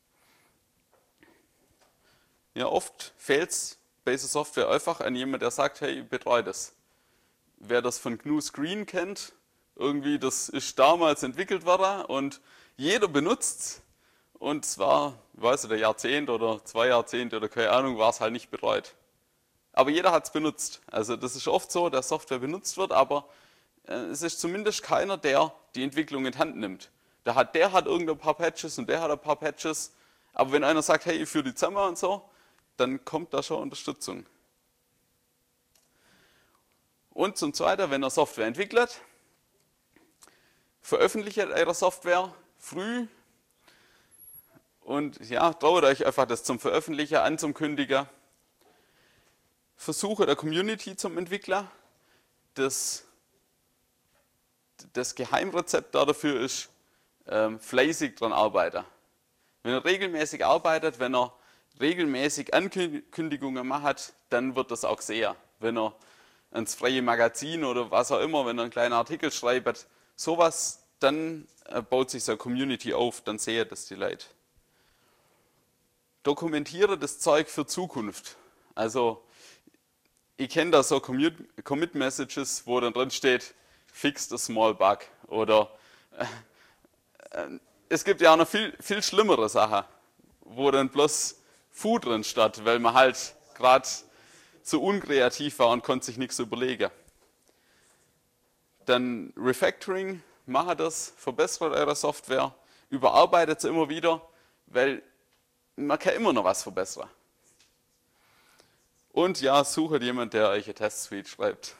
Ja, oft fehlt es bei dieser Software einfach an jemand, der sagt, hey, ich betreue das. Wer das von G N U Screen kennt, irgendwie, das ist damals entwickelt worden und jeder benutzt es. Und zwar, ich weiß nicht, ein Jahrzehnt oder zwei Jahrzehnte oder keine Ahnung, war es halt nicht betreut. Aber jeder hat es benutzt. Also das ist oft so, dass Software benutzt wird, aber äh, es ist zumindest keiner, der die Entwicklung in die Hand nimmt. Der hat, der hat irgendein paar Patches und der hat ein paar Patches. Aber wenn einer sagt, hey, ich führe die zusammen und so, dann kommt da schon Unterstützung. Und zum Zweiten, wenn ihr Software entwickelt, veröffentlicht eure Software früh und ja, traut euch einfach das zum Veröffentlichen anzukündigen. Versuche der Community zum Entwickler. Das, das Geheimrezept dafür ist, ähm, fleißig dran arbeiten. Wenn er regelmäßig arbeitet, wenn er regelmäßig Ankündigungen macht, dann wird das auch gesehen. Wenn er ins freie Magazin oder was auch immer, wenn er einen kleinen Artikel schreibt, sowas, dann baut sich so eine Community auf, dann sehen das die Leute. Dokumentiere das Zeug für Zukunft. Also, ich kenne da so Commit-Messages, wo dann drin steht, fix the small bug. Oder äh, äh, es gibt ja auch noch viel, viel schlimmere Sachen, wo dann bloß Fu drin statt, weil man halt gerade zu unkreativ war und konnte sich nichts überlegen. Dann Refactoring, macht das, verbessert eure Software, überarbeitet sie immer wieder, weil man kann immer noch was verbessern. Und ja, sucht jemand, der euch eine Testsuite schreibt.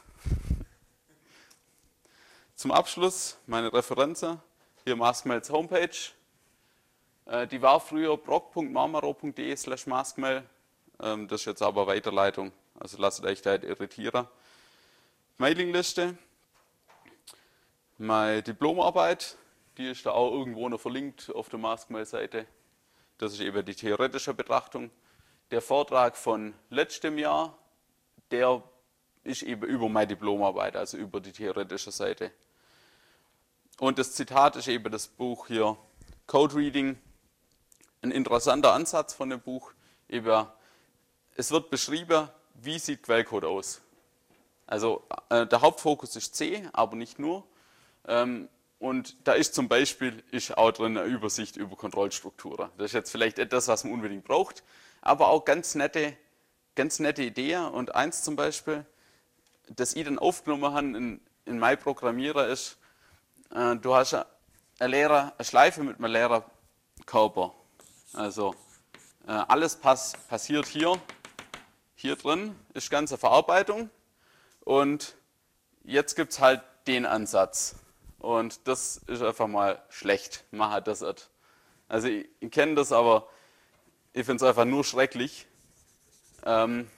Zum Abschluss meine Referenzen, hier Maskmails Homepage. Die war früher blog punkt marmaro punkt de slash maskmail. Das ist jetzt aber Weiterleitung, also lasst euch da nicht irritieren. Mailingliste. Meine Diplomarbeit, die ist da auch irgendwo noch verlinkt auf der Maskmail-Seite. Das ist eben die theoretische Betrachtung. Der Vortrag von letztem Jahr, der ist eben über meine Diplomarbeit, also über die theoretische Seite. Und das Zitat ist eben das Buch hier, Code Reading. Ein interessanter Ansatz von dem Buch. Eben, es wird beschrieben, wie sieht Quellcode aus. Also äh, der Hauptfokus ist C, aber nicht nur. Ähm, und da ist zum Beispiel ist auch drin eine Übersicht über Kontrollstrukturen. Das ist jetzt vielleicht etwas, was man unbedingt braucht, aber auch ganz nette, ganz nette Ideen. Und eins zum Beispiel, das ich dann aufgenommen habe in, in mein Programmierer ist, äh, du hast eine, Lehrer, eine Schleife mit einem Lehrerkörper. Also äh, alles pass, passiert hier, hier drin ist ganze Verarbeitung und jetzt gibt es halt den Ansatz und das ist einfach mal schlecht, man hat das nicht. Also ich, ich kenne das, aber ich finde es einfach nur schrecklich. Ähm,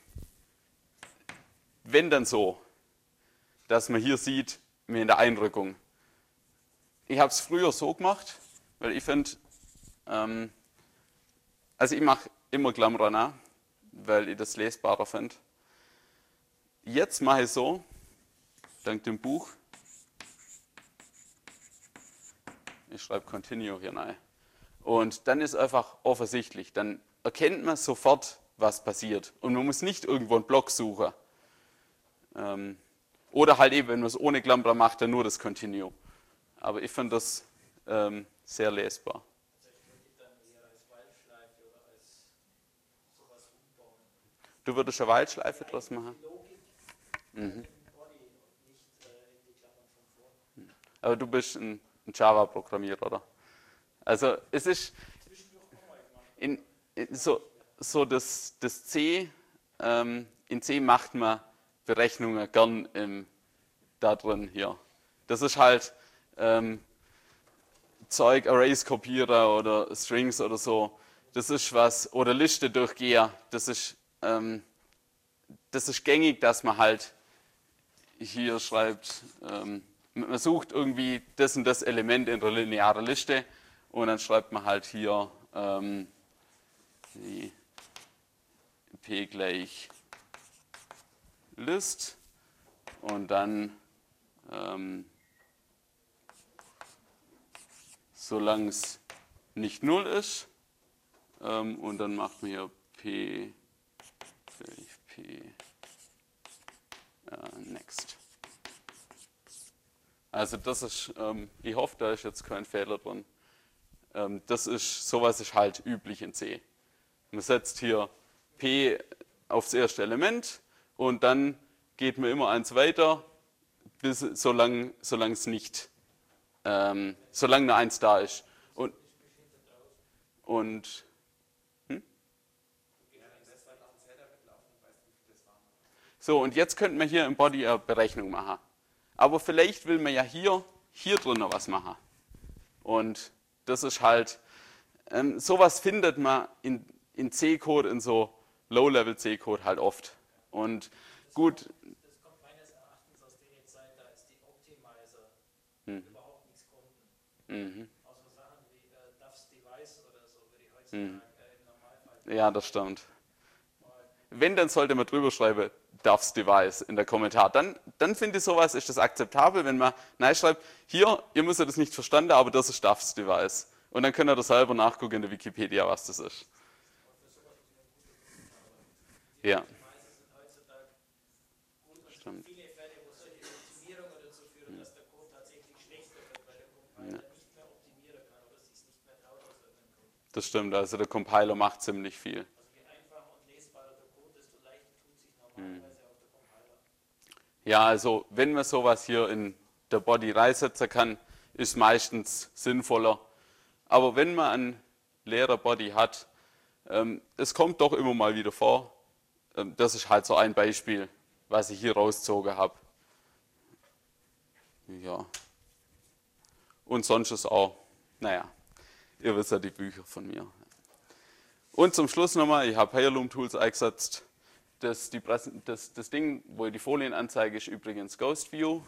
wenn dann so, dass man hier sieht, wie in der Einrückung. Ich habe es früher so gemacht, weil ich finde, ähm, also ich mache immer Klammern an, weil ich das lesbarer finde. Jetzt mache ich so, dank dem Buch, ich schreibe Continue hier rein. Und dann ist einfach offensichtlich, dann erkennt man sofort, was passiert. Und man muss nicht irgendwo einen Block suchen. Ähm, oder halt eben, wenn man es ohne Klammern macht, dann nur das Continue. Aber ich finde das ähm, sehr lesbar. Du würdest eine While-Schleife draus machen? Die Logik im Body und nicht äh, in die Klammern von vorn. Aber du bist ein, ein Java-Programmierer, oder? Also es ist in, in, so, so das, das C, ähm, in C macht man Berechnungen gern im, da drin hier. Das ist halt ähm, Zeug, Arrays kopieren oder Strings oder so. Das ist was, oder Liste durchgeher. Das ist, ähm, das ist gängig, dass man halt hier schreibt, ähm, man sucht irgendwie das und das Element in der linearen Liste und dann schreibt man halt hier ähm, die P gleich List und dann ähm, solange es nicht null ist ähm, und dann macht man hier P gleich P äh, next. Also das ist, ähm, ich hoffe, da ist jetzt kein Fehler drin. Ähm, das ist, sowas ist halt üblich in C. Man setzt hier P aufs erste Element und dann geht man immer eins weiter, bis, solange, solange es nicht, ähm, solange eine eins da ist. Und, und hm? So, und jetzt könnten wir hier im Body eine Berechnung machen. Aber vielleicht will man ja hier, hier drin noch was machen. Und das ist halt, ähm, sowas findet man in, in C-Code, in so Low-Level-C-Code halt oft. Und gut. Das kommt meines Erachtens aus der Zeit, da ist die Optimizer hm. überhaupt nichts konnten. Mhm. Außer Sachen wie äh, Duff's Device oder so, würde ich heutzutage mhm. äh, im Normalfall. Ja, das stimmt. Wenn, dann sollte man drüber schreiben, Duff's Device in der Kommentar. Dann, dann finde ich sowas, ist das akzeptabel, wenn man nein schreibt, hier, ihr müsst das nicht verstanden, aber das ist Duff's Device. Und dann könnt ihr das selber nachgucken in der Wikipedia, was das ist. Ja. Stimmt. Viele Fälle, wo solche Optimierungen dazu führen, dass der Code tatsächlich schlechter wird, weil der Compiler ja. nicht mehr optimieren kann oder sich nicht mehr traut aus irgendeinem Grund. Das stimmt, also der Compiler macht ziemlich viel. Also je einfacher und lesbarer der Code, desto leichter tut sich normalerweise auch der Compiler. Ja, also wenn man sowas hier in der Body reinsetzen kann, ist meistens sinnvoller. Aber wenn man einen leeren Body hat, ähm, es kommt doch immer mal wieder vor, ähm, das ist halt so ein Beispiel, was ich hier rausgezogen habe. Ja. Und sonst ist auch, naja, ihr wisst ja die Bücher von mir. Und zum Schluss nochmal, ich habe Heirloom Tools eingesetzt. Das, die das, das Ding, wo ich die Folien anzeige, ist übrigens Ghost View.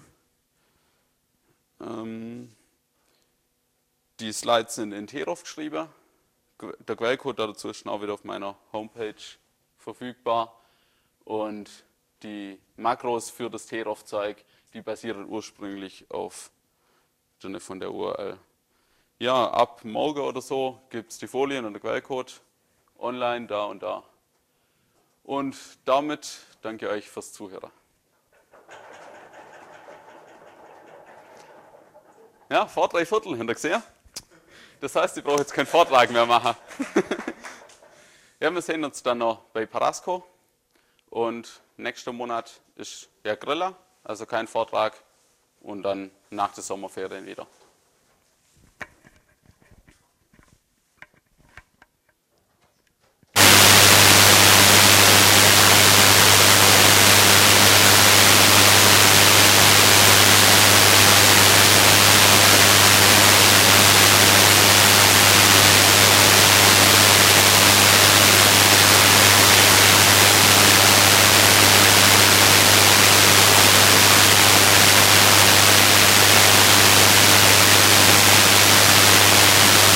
Ähm, die Slides sind in Terov geschrieben. Der Quellcode dazu ist auch wieder auf meiner Homepage verfügbar. Und die Makros für das Terov-Zeug, die basieren ursprünglich auf von der U R L. Ja, ab morgen oder so gibt es die Folien und der Quellcode online, da und da. Und damit danke ich euch fürs Zuhören. Ja, vor drei Viertel, habt ihr gesehen? Das heißt, ich brauche jetzt keinen Vortrag mehr machen. Ja, wir sehen uns dann noch bei Parasco. Und nächster Monat ist ja Griller, also kein Vortrag. Und dann nach der Sommerferien wieder.